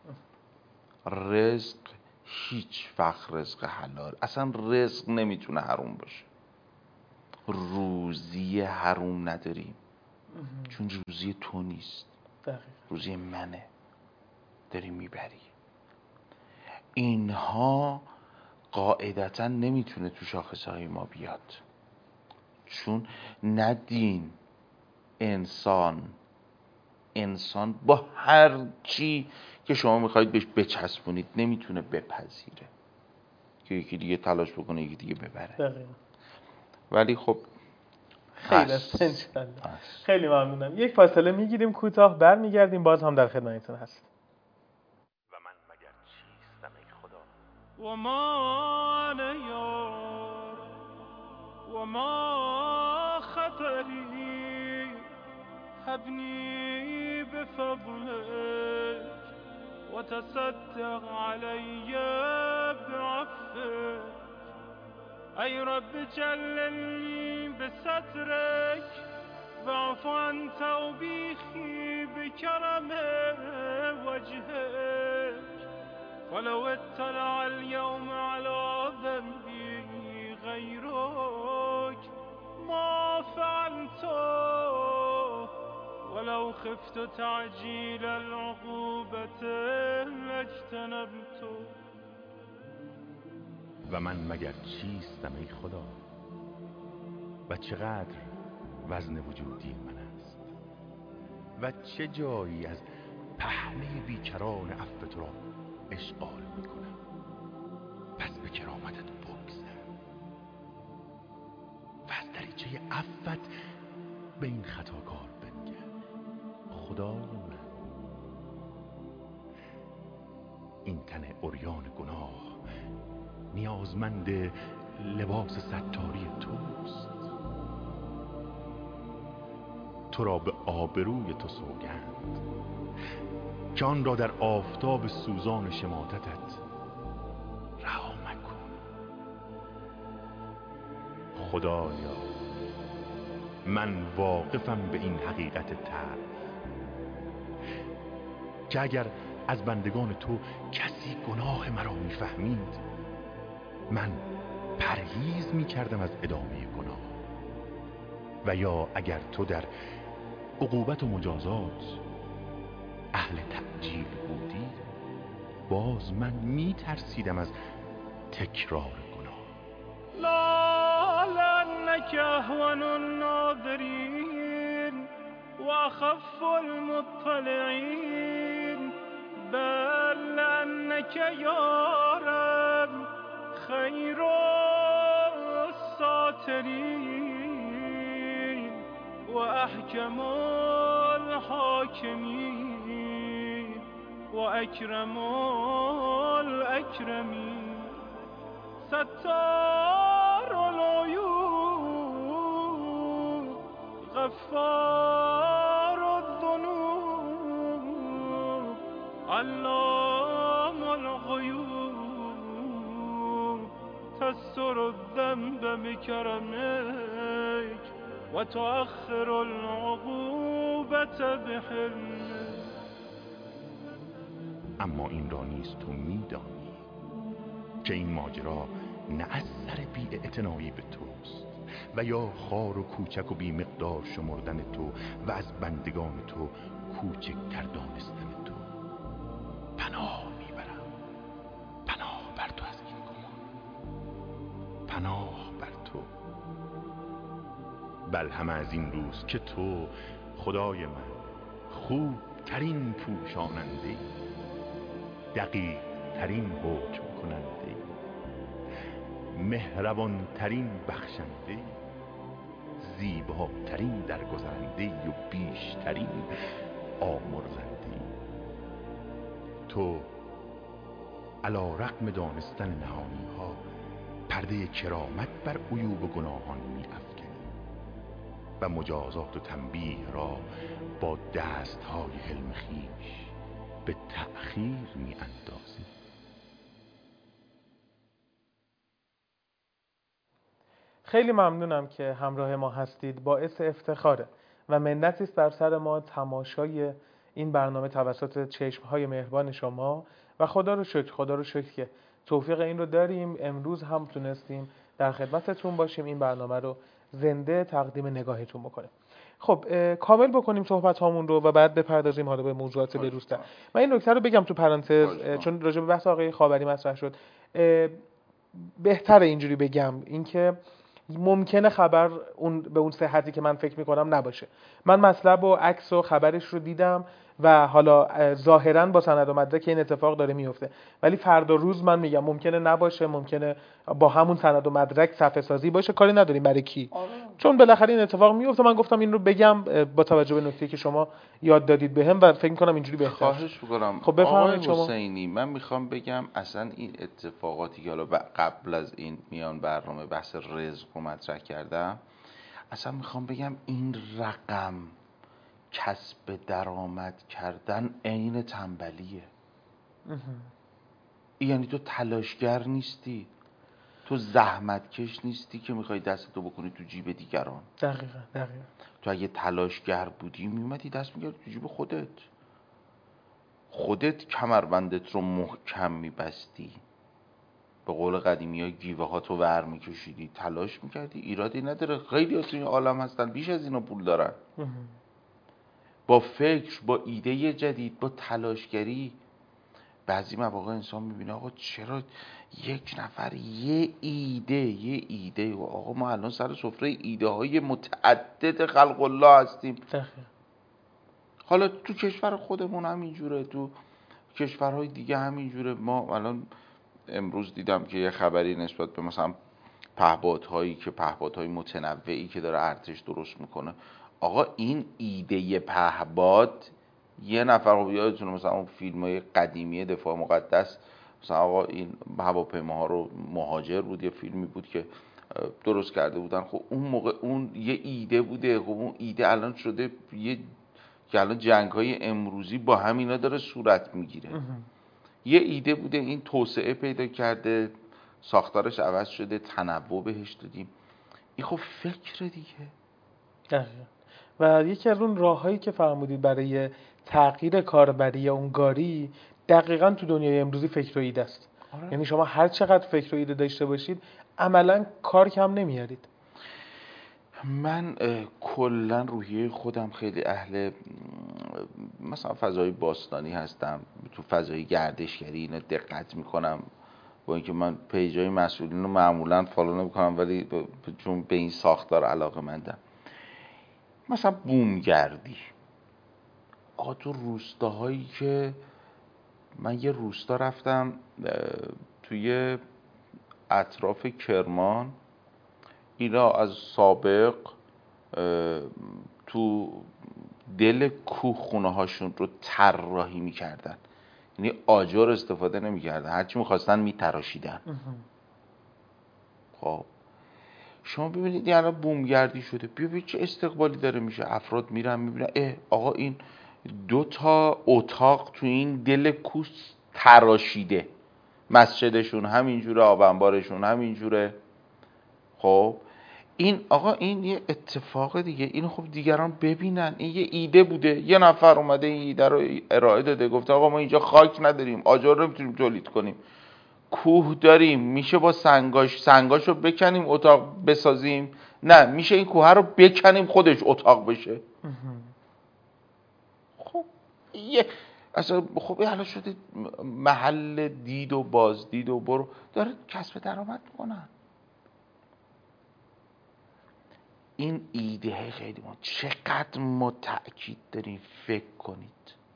رزق هیچ وقت رزق حلال، اصلا رزق نمیتونه حروم باشه. روزی حروم نداریم چون روزی تو نیست، روزی منه، داری میبری. اینها قاعدتا نمیتونه تو شاخصهای ما بیاد، چون نه دین، انسان با هر چی که شما میخواید بهش بچسبونید نمیتونه بپذیره که یکی دیگه تلاش بکنه یکی دیگه ببره. دقیقا. ولی خب خیلی انشالله. خیلی ممنونم. یک فاصله میگیریم کوتاه، برمیگردیم، باز هم در خدمتتون هست. و من مگر چیستم ای خدا؟ و ما نیار و ما خطری هبنی بفضلك وتصدق علي بعفوك ای رب جللني بسترك واعف عن توبيخي بكرم وجهك فلو اطلع اليوم على ذنبي غيرك ما فعلته ولو خفت تعجيل العقوبة لاجتنبته. و من مگر چیستم ای خدا؟ و چقدر وزن وجودی من است و چه جایی از پهنه بیکران عفو تو را اشغال میکنم. پس به کرامتت بگذر و از دریچه عفوت به این خطاکار بنگر. خدای من، این تن عریان گناه نیازمند لباس ستاری توست. تو را به آبروی تو سوگند که آن را در آفتاب سوزان شماتتت رها مکن. خدایا، من واقفم به این حقیقت تلخ که اگر از بندگان تو کسی گناه مرا میفهمید، من پرهیز میکردم از ادامه گناه، و یا اگر تو در عقوبت و مجازات اهل تعجیل بودی، باز من میترسیدم از تکرار گناه. لا لأنك اهون الناظرین و اخف المطلعین بل لأنك یا رب خیر الساترین و احکم الحاکمین و اکرم الاکرمین ستار العیوب غفار الذنوب علام الغیوب تستر الذنب بکرمک و تؤخر العقوبة بحلمک. اما این را نیز تو میدانی که این ماجرا نه از سر بی‌اعتنایی به توست و یا خار و کوچک و بی مقدار شمردن تو و از بندگان تو کوچکتر دانستن تو. پناه میبرم، پناه بر تو از این گمان، پناه بر تو. بل همه از این روز که تو خدای من خوب ترین پوشاننده، دقیق ترین حکم کننده، مهربان ترین بخشنده، زیباترین درگذرنده و بیشترین آمرزنده. تو علی رغم دانستن نهانی ها پرده کرامت بر عیوب و گناهان می افکنی و مجازات و تنبیه را با دست های حلم خویش به تأخیر می اندازی. خیلی ممنونم که همراه ما هستید. باعث افتخاره و منتی است بر سر ما تماشای این برنامه توسط چشمهای مهربان شما و خدا رو شکر که توفیق این رو داریم. امروز هم تونستیم در خدمتتون باشیم، این برنامه رو زنده تقدیم نگاهتون بکنیم. خب کامل بکنیم صحبت هامون رو و بعد بپردازیم حالا به موضوعات بروزتر. من این نکته رو بگم تو پرانتز چون راجع به بحث آقای خاوری مطرح شد. بهتره اینجوری بگم، اینکه ممکنه خبر به اون صحتی که من فکر میکنم نباشه. من مطلب و عکس و خبرش رو دیدم و حالا ظاهراً با سند و مدرک این اتفاق داره میفته، ولی فردا روز من میگم ممکنه نباشه، ممکنه با همون سند و مدرک صفحه سازی باشه، کاری نداریم برای کی. چون بالاخره این اتفاق میفته، من گفتم این رو بگم با توجه به نکته‌ای که شما یاد دادید بهم و فکر می‌کنم اینجوری بهتره. خواهش می‌کنم. خب بفرمایید شما. حسینی، من میخوام بگم اصلا این اتفاقاتی که حالا قبل از این میان برنامه بحث رزق رو مطرح کردم، اصلا میخوام بگم این رقم کسب درآمد کردن عین تنبلیه. یعنی تو تلاشگر نیستی، تو زحمتکش نیستی که میخوای دستتو بکنی تو جیب دیگران. دقیقاً. تو اگه تلاشگر بودی میومدی دست میگردی تو جیب خودت کمربندت رو محکم میبستی، به قول قدیمی ها گیوه ها تو ور میکشیدی، تلاش میکردی، ایرادی نداره. خیلی ها تو این عالم هستن بیش از اینا پول دارن، با فکر، با ایده جدید، با تلاشگری. بعضی مواقع انسان میبینه آقا چرا یک نفر یه ایده و آقا ما الان سر سفره ایده های متعدد خلق الله هستیم. حالا تو کشور خودمون همینجوره، تو کشورهای دیگه همینجوره. ما الان امروز دیدم که یه خبری نسبت به مثلا پهپادهای متنوعی که داره ارتش درست میکنه. آقا این ایده پهپاد یه نفر، خب یادتونه مثلا اون فیلم‌های قدیمی دفاع مقدس، مثلا آقا این هواپیماها رو مهاجر بود، یه فیلمی بود که درست کرده بودن. خب اون موقع اون یه ایده بوده. خب اون ایده الان شده که الان جنگ‌های امروزی با همینا داره صورت میگیره. یه ایده بوده، این توسعه پیدا کرده، ساختارش عوض شده، تنوع بهش دادیم. این خب فکر دیگه. دقیقاً. و یکی از اون راه‌هایی که فرمودید برای تغییر کاربری یا اون گاری، دقیقاً تو دنیای امروزی فکر و ایده است. یعنی شما هر چقدر فکر و ایده داشته باشید عملاً کار کم نمیارید. من کلا روحیه خودم خیلی اهل مثلا فضای باستانی هستم، تو فضای گردشگری اینا دقت میکنم، با اینکه من پیجای مسئولین رو معمولا فالو نمیکنم ولی چون به این ساختار علاقه مندم. مثلا بومگردی، آقا تو روستاهایی که من یه روستا رفتم توی اطراف کرمان، اینا از سابق تو دل کوه خونه هاشون رو طراحی میکردن، یعنی آجر استفاده نمیکردن، هرچی میخواستن میتراشیدن. خب شما ببینید یعنی بومگردی شده، ببینید چه استقبالی داره میشه. افراد میرن میبینن آقا این 2 اتاق تو این دل کوه تراشیده، مسجدشون همینجوره، آب انبارشون همینجوره. خب این آقا این یه اتفاق دیگه، اینو خب دیگران ببینن. این یه ایده بوده، یه نفر اومده این ایده رو ارائه داده، گفته آقا ما اینجا خاک نداریم، آجر نمیتونیم تولید کنیم، کوه داریم، میشه با سنگاشو بکنیم اتاق بسازیم، نه میشه این کوه رو بکنیم خودش اتاق بشه. خب اصلا خب الان شده محل دید و بازدید و برو داره کسب درآمد میکنن. این ایده خیلی چقدر ما تأکید داریم فکر کنید.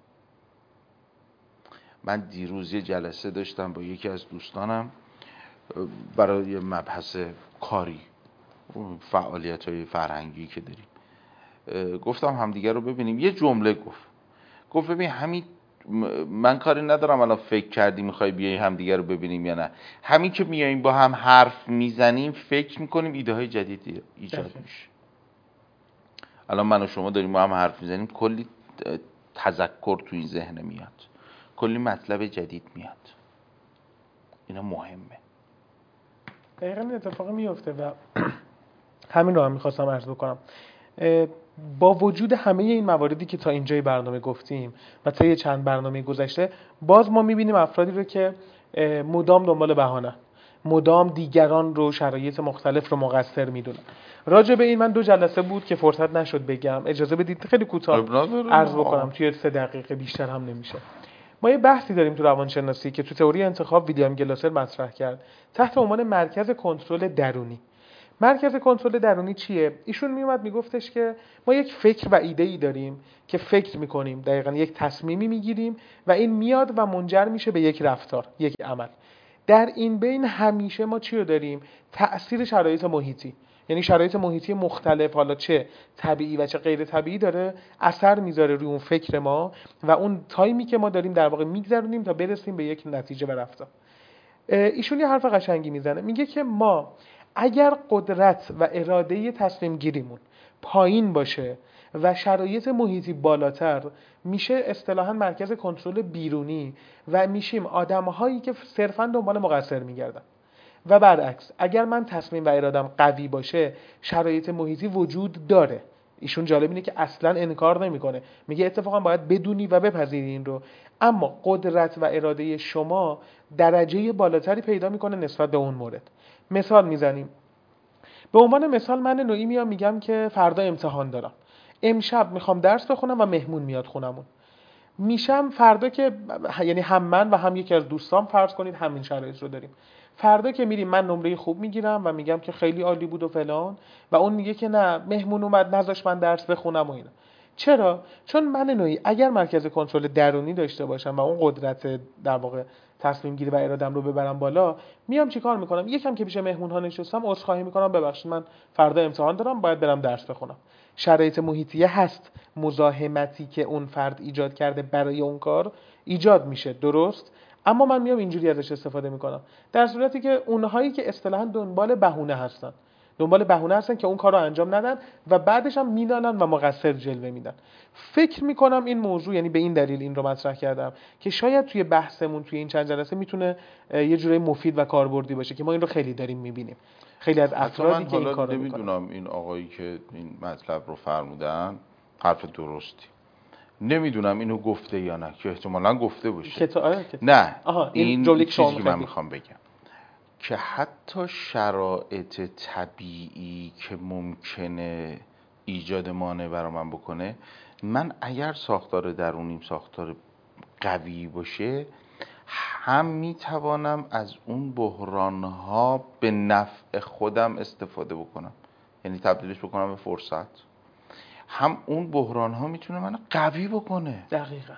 من دیروز یه جلسه داشتم با یکی از دوستانم برای مبحث کاری، فعالیت‌های فرهنگی که داریم. گفتم همدیگه رو ببینیم. یه جمله گفت ببین همین، من کاری ندارم الان فکر کردی میخوای بیای همدیگه رو ببینیم یا نه، همین که میاییم با هم حرف میزنیم فکر میکنیم ایده های جدیدی ایجاد میشه. الان من و شما داریم با هم حرف میزنیم، کلی تذکر تو این ذهن میاد، کلی مطلب جدید میاد. اینا مهمه. دقیقاً اتفاقی میفته و همین رو هم میخواستم عرض بکنم. با وجود همه این مواردی که تا اینجای برنامه گفتیم و طی چند برنامه گذشته، باز ما میبینیم افرادی رو که مدام دنبال بهانه، مدام دیگران رو، شرایط مختلف رو مقصر میدونن. راجع به این من 2 جلسه بود که فرصت نشد بگم، اجازه بدید خیلی کوتاه عرض بکنم، توی 3 دقیقه بیشتر هم نمیشه. ما یه بحثی داریم تو روانشناسی که تو تئوری انتخاب ویلیام گلاسر مطرح کرد تحت عنوان مرکز کنترل درونی. مرکز کنترل درونی چیه؟ ایشون میومد میگفتش که ما یک فکر و ایده‌ای داریم که فکر میکنیم، دقیقاً یک تصمیمی میگیریم و این میاد و منجر میشه به یک رفتار، یک عمل. در این بین همیشه ما چی رو داریم؟ تأثیر شرایط محیطی. یعنی شرایط محیطی مختلف، حالا چه طبیعی و چه غیر طبیعی، داره اثر میذاره روی اون فکر ما و اون تایمی که ما داریم در واقع میگذرونیم تا برسیم به یک نتیجه و رفتار. ایشون یه حرف قشنگی میزنه، میگه که ما اگر قدرت و اراده تصمیم گیریمون پایین باشه و شرایط محیطی بالاتر، میشه اصطلاحاً مرکز کنترل بیرونی و میشیم آدم‌هایی که صرفاً دنبال مقصر میگردن. و برعکس، اگر من تصمیم و ارادم قوی باشه، شرایط محیطی وجود داره. ایشون جالب اینه که اصلاً انکار نمیکنه، میگه اتفاقا باید بدونی و بپذیری این رو، اما قدرت و اراده شما درجه بالاتری پیدا میکنه نسبت به اون مورد. مثال میزنیم. به عنوان مثال من نوعی میام میگم که فردا امتحان دارم، امشب میخوام درس بخونم و مهمون میاد خونمون. میشم فردا که، یعنی هم من و هم یکی از دوستام، فرض کنید همین شرایط رو داریم، فردا که میریم من نمره خوب میگیرم و میگم که خیلی عالی بود و فلان، و اون میگه که نه مهمون اومد نذاش من درس بخونم و اینا. چرا؟ چون من نوعی اگر مرکز کنترل درونی داشته باشم و اون قدرت در واقع تصمیم گیری و ارادم رو ببرم بالا، میام چیکار میکنم؟ یکم که پیش مهمون ها نشستم عذرخواهی میکنم، ببخشید من فردا امتحان دارم باید برم درس بخونم. شرایط محیطیه هست، مزاحمتی که اون فرد ایجاد کرده برای اون کار ایجاد میشه، درست؟ اما من میام اینجوری ازش استفاده میکنم، در صورتی که اونهایی که اصطلاحاً دنبال بهونه هستن که اون کار رو انجام ندن و بعدش هم مینالن و مقصر جلوه میدن. فکر میکنم این موضوع، یعنی به این دلیل این رو مطرح کردم که شاید توی بحثمون توی این چند جلسه میتونه یه جوری مفید و کاربردی باشه که ما این رو خیلی داریم میبینیم، خیلی از افرادی که این کارو میکنن. نمیدونم این آقایی که این مطلب رو فرمودن حرف درستی، نمیدونم اینو گفته یا نه، که احتمالاً گفته باشه. نه، این چیزی که من میخوام بگم که حتی شرایط طبیعی که ممکنه ایجاد مانع برای من بکنه، من اگر ساختار درونیم ساختار قوی باشه، هم میتوانم از اون بحرانها به نفع خودم استفاده بکنم، یعنی تبدیلش بکنم به فرصت. هم اون بحرانها میتونه من قوی بکنه. دقیقاً.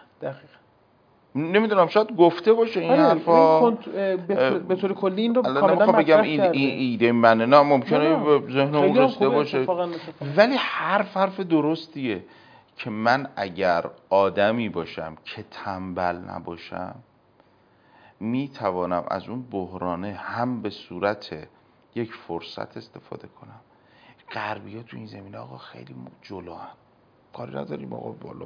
نمیدونم شاید گفته باشه این حرفا به طور کلی این رو کاملا مطرح کرده. این ایده منه، نه ممکنه ذهنم رسیده باشه، ولی حرف درستیه که من اگر آدمی باشم که تنبل نباشم، میتوانم از اون بحرانه هم به صورت یک فرصت استفاده کنم. غربی‌ها تو این زمینه آقا خیلی جلوان، کاری نداریم آقا، بالا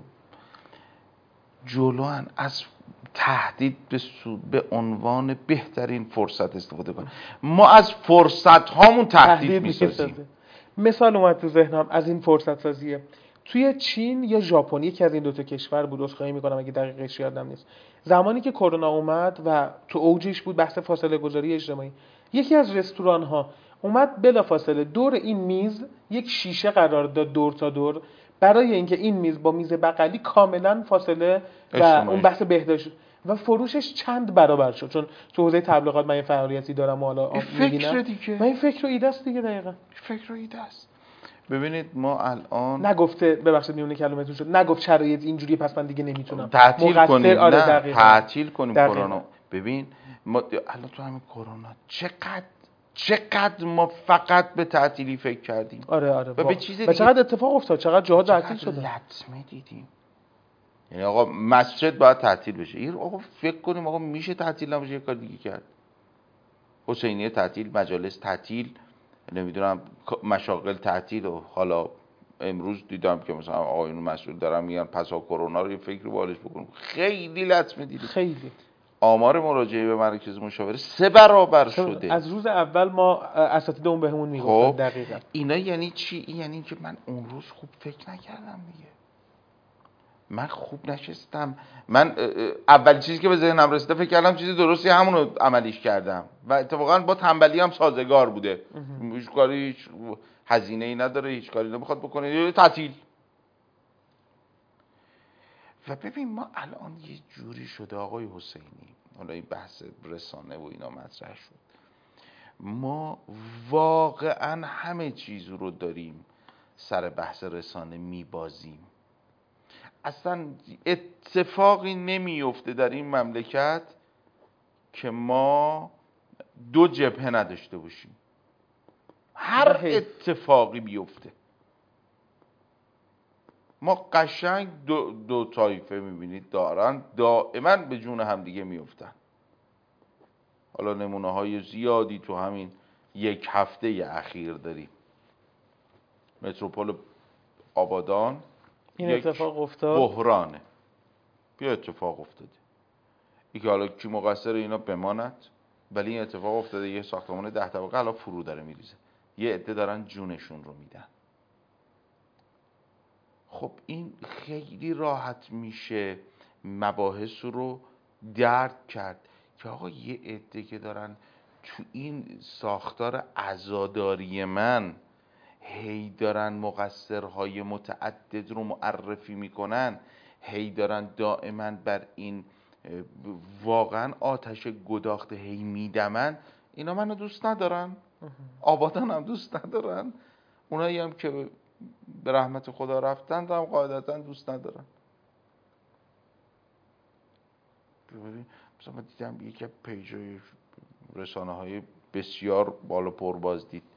جلوان، از تهدید به عنوان بهترین فرصت استفاده کنیم. ما از فرصت هامون تهدید میسازیم. مثال اومد تو ذهنم از این فرصت سازیه. توی چین یا ژاپن، یکی از این دوتا کشور بود، عذرخواهی میکنم اگه دقیقش یادم نیست، زمانی که کرونا اومد و تو اوجش بود بحث فاصله گذاری اجتماعی، یکی از رستوران ها اومد بلافاصله دور این میز یک شیشه قرار داد دور تا دور، برای اینکه این میز با میز بغلی کاملا فاصله و اون بحث بهداشت و فروشش چند برابر شد. چون تو حوزه تبلیغات من یه فعالیتی دارم و حالا میبینم من این فکر و ایده است دیگه. دقیقاً فکر و ایده است. ببینید ما الان نگفته، ببخشید میونه کلمتون شد، نگفت شرایط اینجوریه پس من دیگه نمیتونم تعطیل کنیم. نه تعطیل کنیم کرونا. ببین ما الان تو همین کرونا چقدر ما فقط به تعطیلی فکر کردیم. آره و به چیز دیگه، چقدر اتفاق افتاد، چقدر جاها تعطیل شد، لطمه دیدیم. یعنی آقا مسجد باید تعطیل بشه، این آقا فکر کنیم آقا میشه تعطیل نباشه، یه کار دیگه کرد. حسینیه تعطیل، مجالس تعطیل، نمیدونم مشاغل تعطیل. و حالا امروز دیدم که مثلا آقایون مسئول دارن میگن پسا کرونا رو یه فکری بالش بکنیم. خیلی لطمه دیدیم. خیلی آمار مراجعه به مراکز مشاوره 3 برابر شده. از روز اول ما اساتید اون بهمون میگفتن. خب دقیقاً اینا یعنی چی؟ یعنی که من اون روز خوب فکر نکردم دیگه، من خوب نشستم. من اول چیزی که به ذهنم رسیده فکر کردم چیزی درستی، همونو عملیش کردم و اتفاقا با تنبلی هم سازگار بوده. هیچ کاری، هیچ هزینه‌ای نداره، هیچ کاری نمیخواد بکنه، تعطیل. و ببین ما الان یه جوری شده آقای حسینی، حالا این بحث رسانه و اینا مطرح شد، ما واقعا همه چیز رو داریم سر بحث رسانه میبازیم. اصلا اتفاقی نمیفته در این مملکت که ما 2 جبهه نداشته باشیم. هر اتفاقی بیفته. ما قشنگ دو طایفه میبینید دارن دائما به جون همدیگه میفتن. حالا نمونه های زیادی تو همین یک هفته اخیر داریم. متروپول آبادان این اتفاق افتاد، بحرانه. بیا اتفاق افتاده. این که حالا کی مقصر اینا بماند، ولی این اتفاق افتاده. یه ساختمان 10 طبقه الان فرو داره میریزه، یه عده دارن جونشون رو میدن. خب این خیلی راحت میشه مباحث رو درک کرد که آقا یه عده که دارن تو این ساختار عزاداری من هی دارن مقصرهای متعدد رو معرفی میکنن، هی دارن دائما بر این واقعا آتش گداخته هی میدمن. اینا منو دوست ندارن، آبادان هم دوست ندارن، اونایی هم که به رحمت خدا رفتن هم قاعدتا دوست ندارن. مثلا من دیدم یکی از پیجای رسانه های بسیار بالا پرباز دید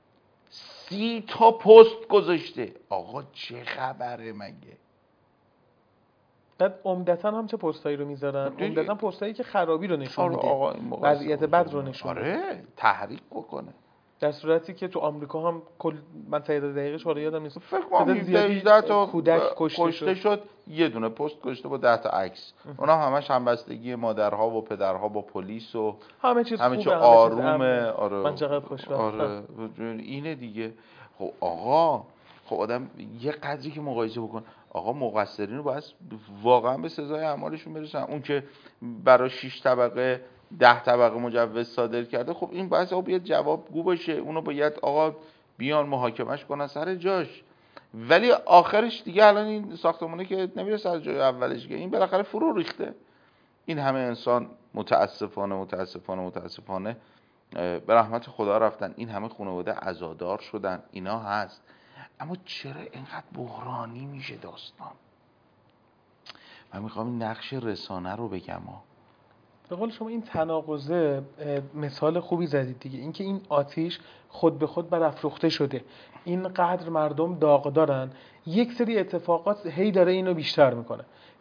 30 تا پست گذاشته. آقا چه خبره مگه؟ بعد عمدتاً هم چه پستایی رو میذارن؟ عمدتاً پستایی که خرابی رو نشون میده، وضعیت بد رو نشون میده. آره، تحریک بکنه. در صورتی که تو آمریکا هم من تعداد دقیقش حالا یادم نیست، فکر کنم 18 تا کودک کشته شد. یه دونه پست کشته با 10 تا عکس. اونا همش همبستگی مادرها و پدرها با پلیس و همه چیز خوبه، آرومه. آره، من چقدر خوشبختم. آره اینه دیگه. خب آقا، خب آدم یه قدری که مقایسه بکن. آقا مقصرین رو باید واقعا به سزای اعمالشون برسن. اون که برای 6 طبقه 10 طبقه مجوز صادر کرده، خب این باید بیاد جوابگو باشه. اونو باید آقا بیان محاکمش کنن سر جاش. ولی آخرش دیگه الان این ساختمونه که نمیرسه از جای اولش، که این بالاخره فرو ریخته. این همه انسان متاسفانه به رحمت خدا رفتن. این همه خانواده عزادار شدن. اینا هست. اما چرا اینقدر بحرانی میشه داستان؟ من میخوام این نقش رسانه رو بگم. به قول شما این تناقضه مثال خوبی زدید دیگه. اینکه این آتش خود به خود برافروخته شده، اینقدر مردم داغ دارن، یک سری اتفاقات هی داره اینو بیشتر میکنه.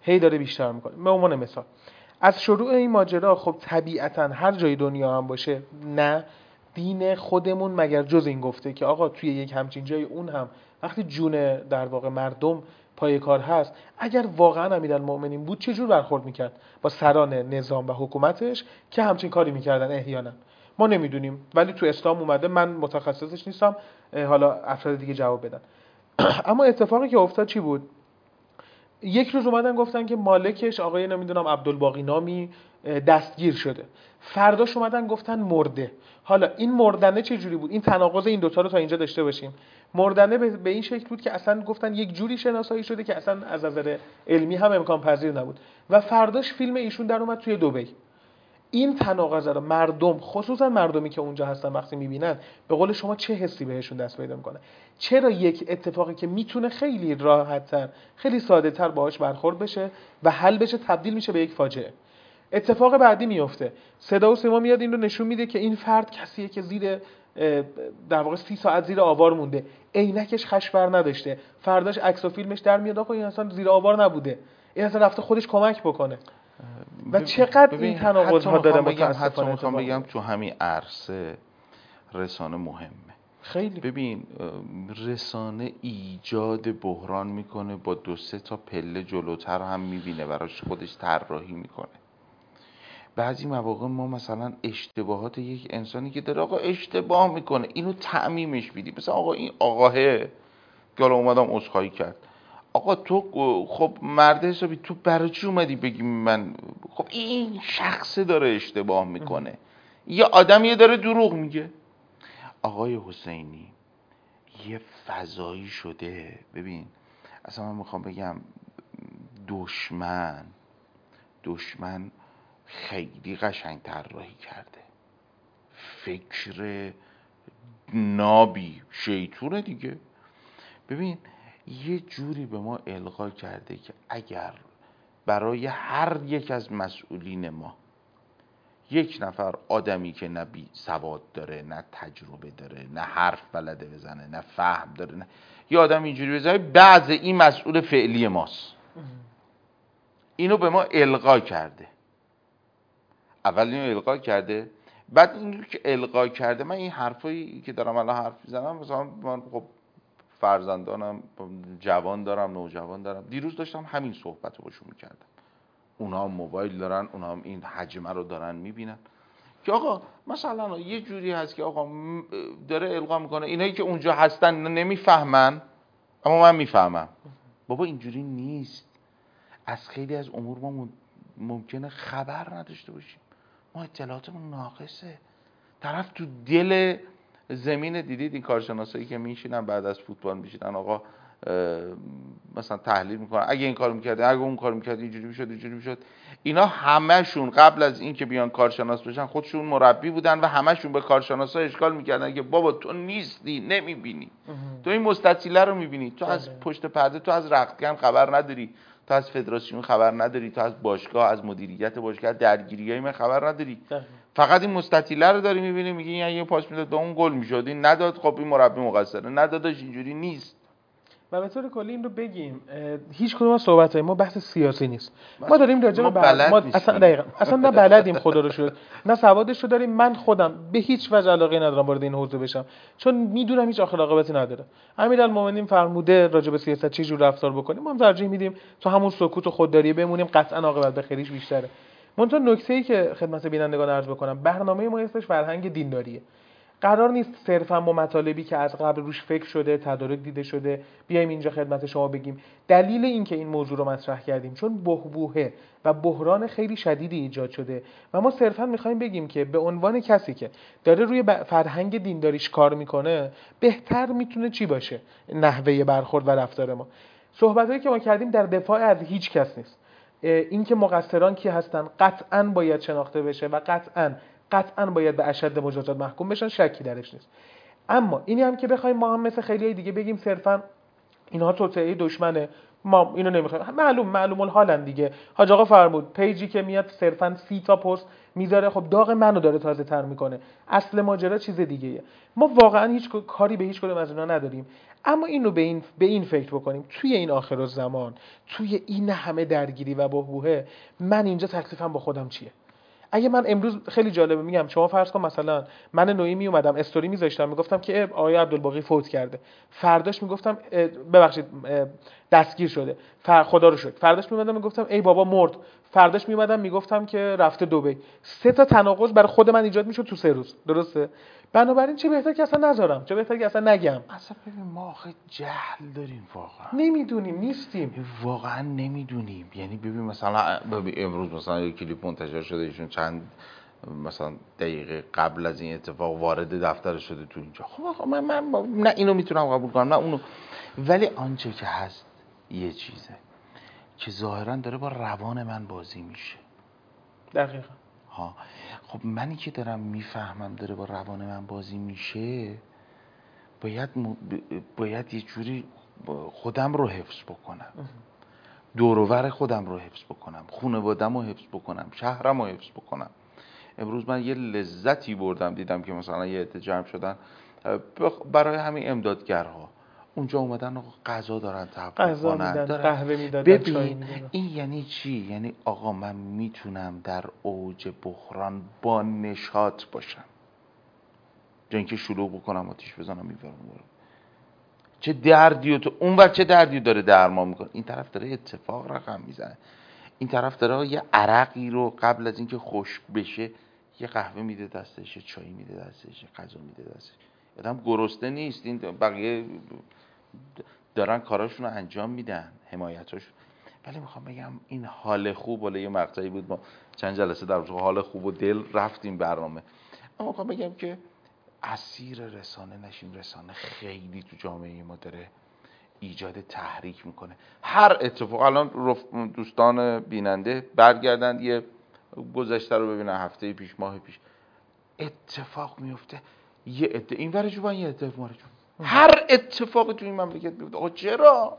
به عنوان مثال از شروع این ماجرا، خب طبیعتاً هر جای دنیا هم باشه، نه دین خودمون مگر جز این گفته که آقا توی یک همچین جای اون هم وقتی جون در واقع مردم پای کار هست، اگر واقعا امیرالمؤمنین بود چه جور برخورد میکرد با سران نظام و حکومتش که همچین کاری میکردن؟ احیانا ما نمیدونیم، ولی تو اسلام اومده. من متخصصش نیستم، حالا افراد دیگه جواب بدن. اما اتفاقی که افتاد چی بود؟ یک روز اومدن گفتن که مالکش آقای نمیدونم عبدالباقی نامی دستگیر شده. فرداش اومدن گفتن مرده. حالا این مردنه چه جوری بود؟ این تناقض این دوتا رو تا اینجا داشته باشیم. مردنه به این شکل بود که اصلا گفتن یک جوری شناسایی شده که اصلا از نظر علمی هم امکان پذیر نبود. و فرداش فیلم ایشون در اومد توی دبی. این تناقض رو مردم، خصوصا مردمی که اونجا هستن، وقتی میبینن، به قول شما چه حسی بهشون دست پیدا میکنه؟ چرا یک اتفاقی که میتونه خیلی راحت‌تر، خیلی ساده‌تر باهاش برخورد بشه و حل بشه، تبدیل میشه به یک فاجعه؟ اتفاق بعدی میفته، صدا و سیما میاد این رو نشون میده که این فرد کسیه که زیر در واقع 30 ساعت زیر آوار مونده، عینکش خشبر نداشته. فرداش عکس و فیلمش در میاد آقا این اصلا زیر آوار نبوده، این اصلا رفته خودش کمک بکنه. و چقدر این تناقض ها داره متاسفانه. میخوام بگم تو همین عرصه رسانه مهمه خیلی. ببین، رسانه ایجاد بحران میکنه، با 2-3 تا پله جلوتر هم میبینه، براش خودش طراحی میکنه. بعضی مواقع ما مثلا اشتباهات یک انسانی که داره آقا اشتباه میکنه، اینو تعمیمش میدیم. مثلا آقا این آقاه که حالا اومدم عذرخواهی کرد، آقا تو خب مرد حسابی، تو برای چی اومدی بگی من؟ خب این شخصه داره اشتباه میکنه، یه آدمیه داره دروغ میگه. آقای حسینی یه فضایی شده. ببین اصلا من میخوام بگم دشمن خیلی قشنگ طراحی کرده. فکر نابی شیطونه دیگه. ببین یه جوری به ما القا کرده که اگر برای هر یک از مسئولین ما یک نفر آدمی که نه بی سواد داره، نه تجربه داره، نه حرف بلده بزنه، نه فهم داره، نه یه آدم اینجوری بزنه بعض این مسئول فعلی ماست. اینو به ما القا کرده. اول اینو القا کرده، بعد اینو که القا کرده، من این حرفایی که دارم الان حرف میزنم، مثلا من خب فرزندانم، جوان دارم، نوجوان دارم، دیروز داشتم همین صحبت رو باشون میکردم. اونا هم موبایل دارن، اونا هم این حجمه رو دارن میبینن که آقا مثلا یه جوری هست که آقا داره القا میکنه اینایی که اونجا هستن نمیفهمن اما من میفهمم. بابا اینجوری نیست. از خیلی از امور ما ممکنه خبر نداشته باشیم، ما اطلاعاتمون ناقصه. طرف تو دل زمین، دیدید این کارشناسایی که میشینن بعد از فوتبال میشینن آقا مثلا تحلیل میکنن، اگه این کارو میکرد، اگه اون کارو میکرد، اینجوری میشد، اینجوری میشد. اینا همشون قبل از این که بیان کارشناس بشن خودشون مربی بودن و همشون به کارشناسا اشکال میکردن که بابا تو نیستی، نمیبینی، تو این مستطیله رو میبینی، تو از پشت پرده، تو از رختکن خبر نداری، تو از فدراسیون خبر نداری، تو از باشگاه، از مدیریت باشگاه، درگیریای من خبر نداری، فقط این مستطیله رو داری میبینی، میگی یه پاس میداد به اون گل میشد، این نداد، خب این مربی مقصره، نداداش اینجوری نیست. و به طور کلی این رو بگیم هیچ کدوم از صحبت‌های ما بحث سیاسی نیست. ما داریم راجع به ما اصلا نه بلدیم، خدا رو شکر، نه سوادش رو داریم. من خودم به هیچ وجه علاقه ندارم وارد این حوزه بشم، چون میدونم هیچ آخر عاقبتی نداره. امیرالمومنین فرموده راجع به سیاست چه جور رفتار بکنیم، ما هم ترجیح میدیم تو همون سکوت و خودداری بمونیم، قطعا عاقبت به خیریش بیشتره. منتها نکته‌ای که خدمت بینندگان عرض بکنم، برنامه ما اسمش فرهنگ دینداریه. قرار نیست صرفا با مطالبی که از قبل روش فکر شده، تدارک دیده شده، بیایم اینجا خدمت شما بگیم دلیل این که این موضوع رو مطرح کردیم، چون بحبوحه و بحران خیلی شدیدی ایجاد شده و ما صرفا میخوایم بگیم که به عنوان کسی که داره روی فرهنگ دینداریش کار میکنه بهتر میتونه چی باشه نحوه برخورد و رفتار ما. صحبتایی که ما کردیم در دفاع از هیچ کس نیست. این که مقصران کی هستن قطعاً باید شناخته بشه و قطعاً باید به اشد مجازات محکوم بشن، شکی درش نیست. اما اینی هم که بخوایم ما هم مثل خیلیای دیگه بگیم صرفاً اینها توطئه دشمنه، ما اینو نمیخوایم، معلوم الحالن دیگه. حاج آقا فرمود پیجی که میاد صرفاً 30 تا پست میذاره، خب داغ منو داره تازه تر میکنه، اصل ماجرا چیز دیگه‌ایه. ما واقعاً هیچ کاری به هیچ کدوم از اینا نداریم، اما اینو به این فکر بکنیم توی این آخرالزمان، توی این همه درگیری و بحبوحه، من اینجا تکلیفم با خودم چیه؟ اگه من امروز خیلی جالبه میگم، شما فرض کن مثلا من نوعی می اومدم استوری میذاشتم میگفتم که آقای عبدالباقی فوت کرده، فرداش میگفتم ببخشید دستگیر شده، خدا رو شکر، فرداش میومدم میگفتم ای بابا مرد، فرداش میومدم میگفتم که رفته دبی. 3 تا تناقض برای خود من ایجاد میشد تو 3 روز. درسته؟ بنابراین چه بهتر که اصلا نذارم، چه بهتر که اصلا نگم. اصلا ببین ما آخه جهل داریم، واقعا نمیدونیم، نیستیم، واقعا نمیدونیم. یعنی ببین مثلا امروز مثلا یک کلیپ منتشر شده ایشون چند مثلا دقیقه قبل از این اتفاق وارد دفتر شده تو اینجا. خب من نه اینو میتونم قبول کنم نه اونو، ولی آنچه که هست یه چیزه که ظاهرا داره با روان من بازی میشه. دقیقاً. خب منی که دارم میفهمم داره با روان من بازی میشه، باید یه جوری خودم رو حفظ بکنم، دور و بر خودم رو حفظ بکنم، خانواده‌مو حفظ بکنم، شهرمو حفظ بکنم. امروز من یه لذتی بردم، دیدم که مثلا یه عده جمع شدن برای همین امدادگرها اونجا اومدن غذا دارن تقدیم کنن، قهوه میدادن، چای میدادن. این یعنی چی؟ یعنی آقا من میتونم در اوج بحران با نشاط باشم، جا اینکه شلوغ بکنم، آتیش بزنم، میبرم چه دردی تو اونور چه دردی داره درمان میکنه، این طرف داره اتفاق رقم میزنه، این طرف داره یه عرقی رو قبل از اینکه خشک بشه یه قهوه میده دستش، چای میده دستش، غذا میده دستش. آدم گرسنه نیست، این بقیه دارن کاراشون رو انجام میدن، حمایتاشون. ولی میخوام بگم این حال خوب، ولی یه مقطعی بود ما چند جلسه در حال خوب و دل رفتیم برنامه، اما میخوام بگم که اسیر رسانه نشیم. رسانه خیلی تو جامعه ما داره ایجاد تحریک میکنه. هر اتفاق، الان دوستان بیننده برگردند یه گذشته رو ببینن، هفته پیش، ماه پیش اتفاق میفته، یه این ور جوان، یه اتفاق هر اتفاقی تو این مملکت میفته. آقا چرا؟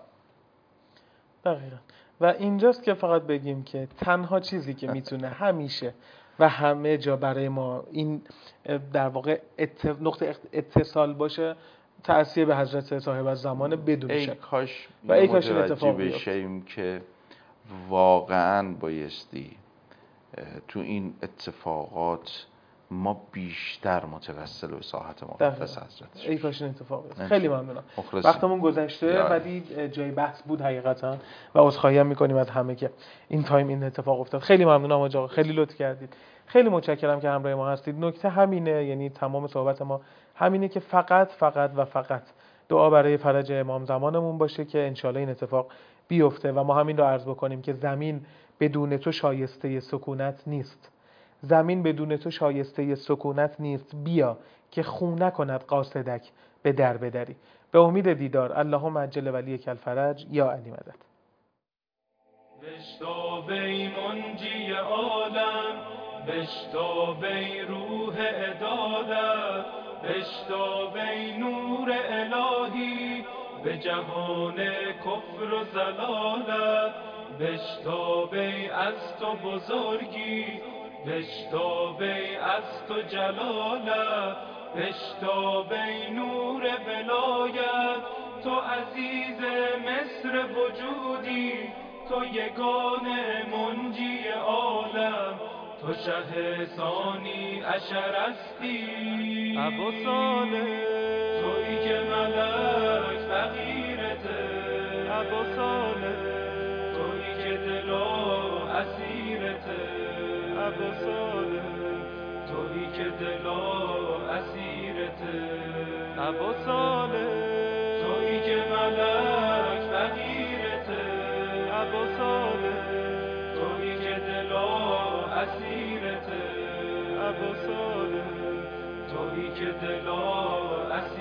دقیقاً. و اینجاست که فقط بگیم که تنها چیزی که میتونه همیشه و همه جا برای ما این در واقع نقطه اتصال باشه، تأثیر به حضرت صاحب الزمان بدون شک. کاش و ای کاش این اتفاق بشیم که واقعاً بایستی تو این اتفاقات ما بیشتر متوسل به ساحت مقدس حضرت ای کاش این اتفاق بیفته. خیلی ممنونم. مخلصیم. وقتمون گذشته ولی جای بحث بود حقیقتا و عذرخواهی هم می‌کنیم از همه که این اتفاق افتاد. خیلی ممنونم آقا، خیلی لطف کردید. خیلی متشکرم که همراه ما هستید. نکته همینه، یعنی تمام صحبت ما همینه که فقط دعا برای فرج امام زمانمون باشه که انشالله این اتفاق بیفته و ما همین رو عرض بکنیم که زمین بدون تو شایسته سکونت نیست. زمین بدون تو شایسته سکونت نیست. بیا که خون نکند قاصدک به در بدری. به امید دیدار. اللهم عجل ولیک الفرج. یا علی مدد. بشتابی منجی عالم، بشتابی روح عدالت، بشتابی نور الهی به جهان کفر و ضلالت، بشتابی از تو بزرگی، بشتابی از تو جلالت، بشتابی نور ولایت، تو عزیز مصر وجودی، تو یگانه منجی عالم، تو شه ثانی عشرستی، ابو صالح تویی که ملک فقیرته، ابو صالح تویی که دلا اسیرته، ابو صالح تویی که دلا اسیرته، ابو صالح تویی که ملک فقیرته، ابو صالح تویی که دلا اسیرته، ابو صالح تویی که دلا اسیرته.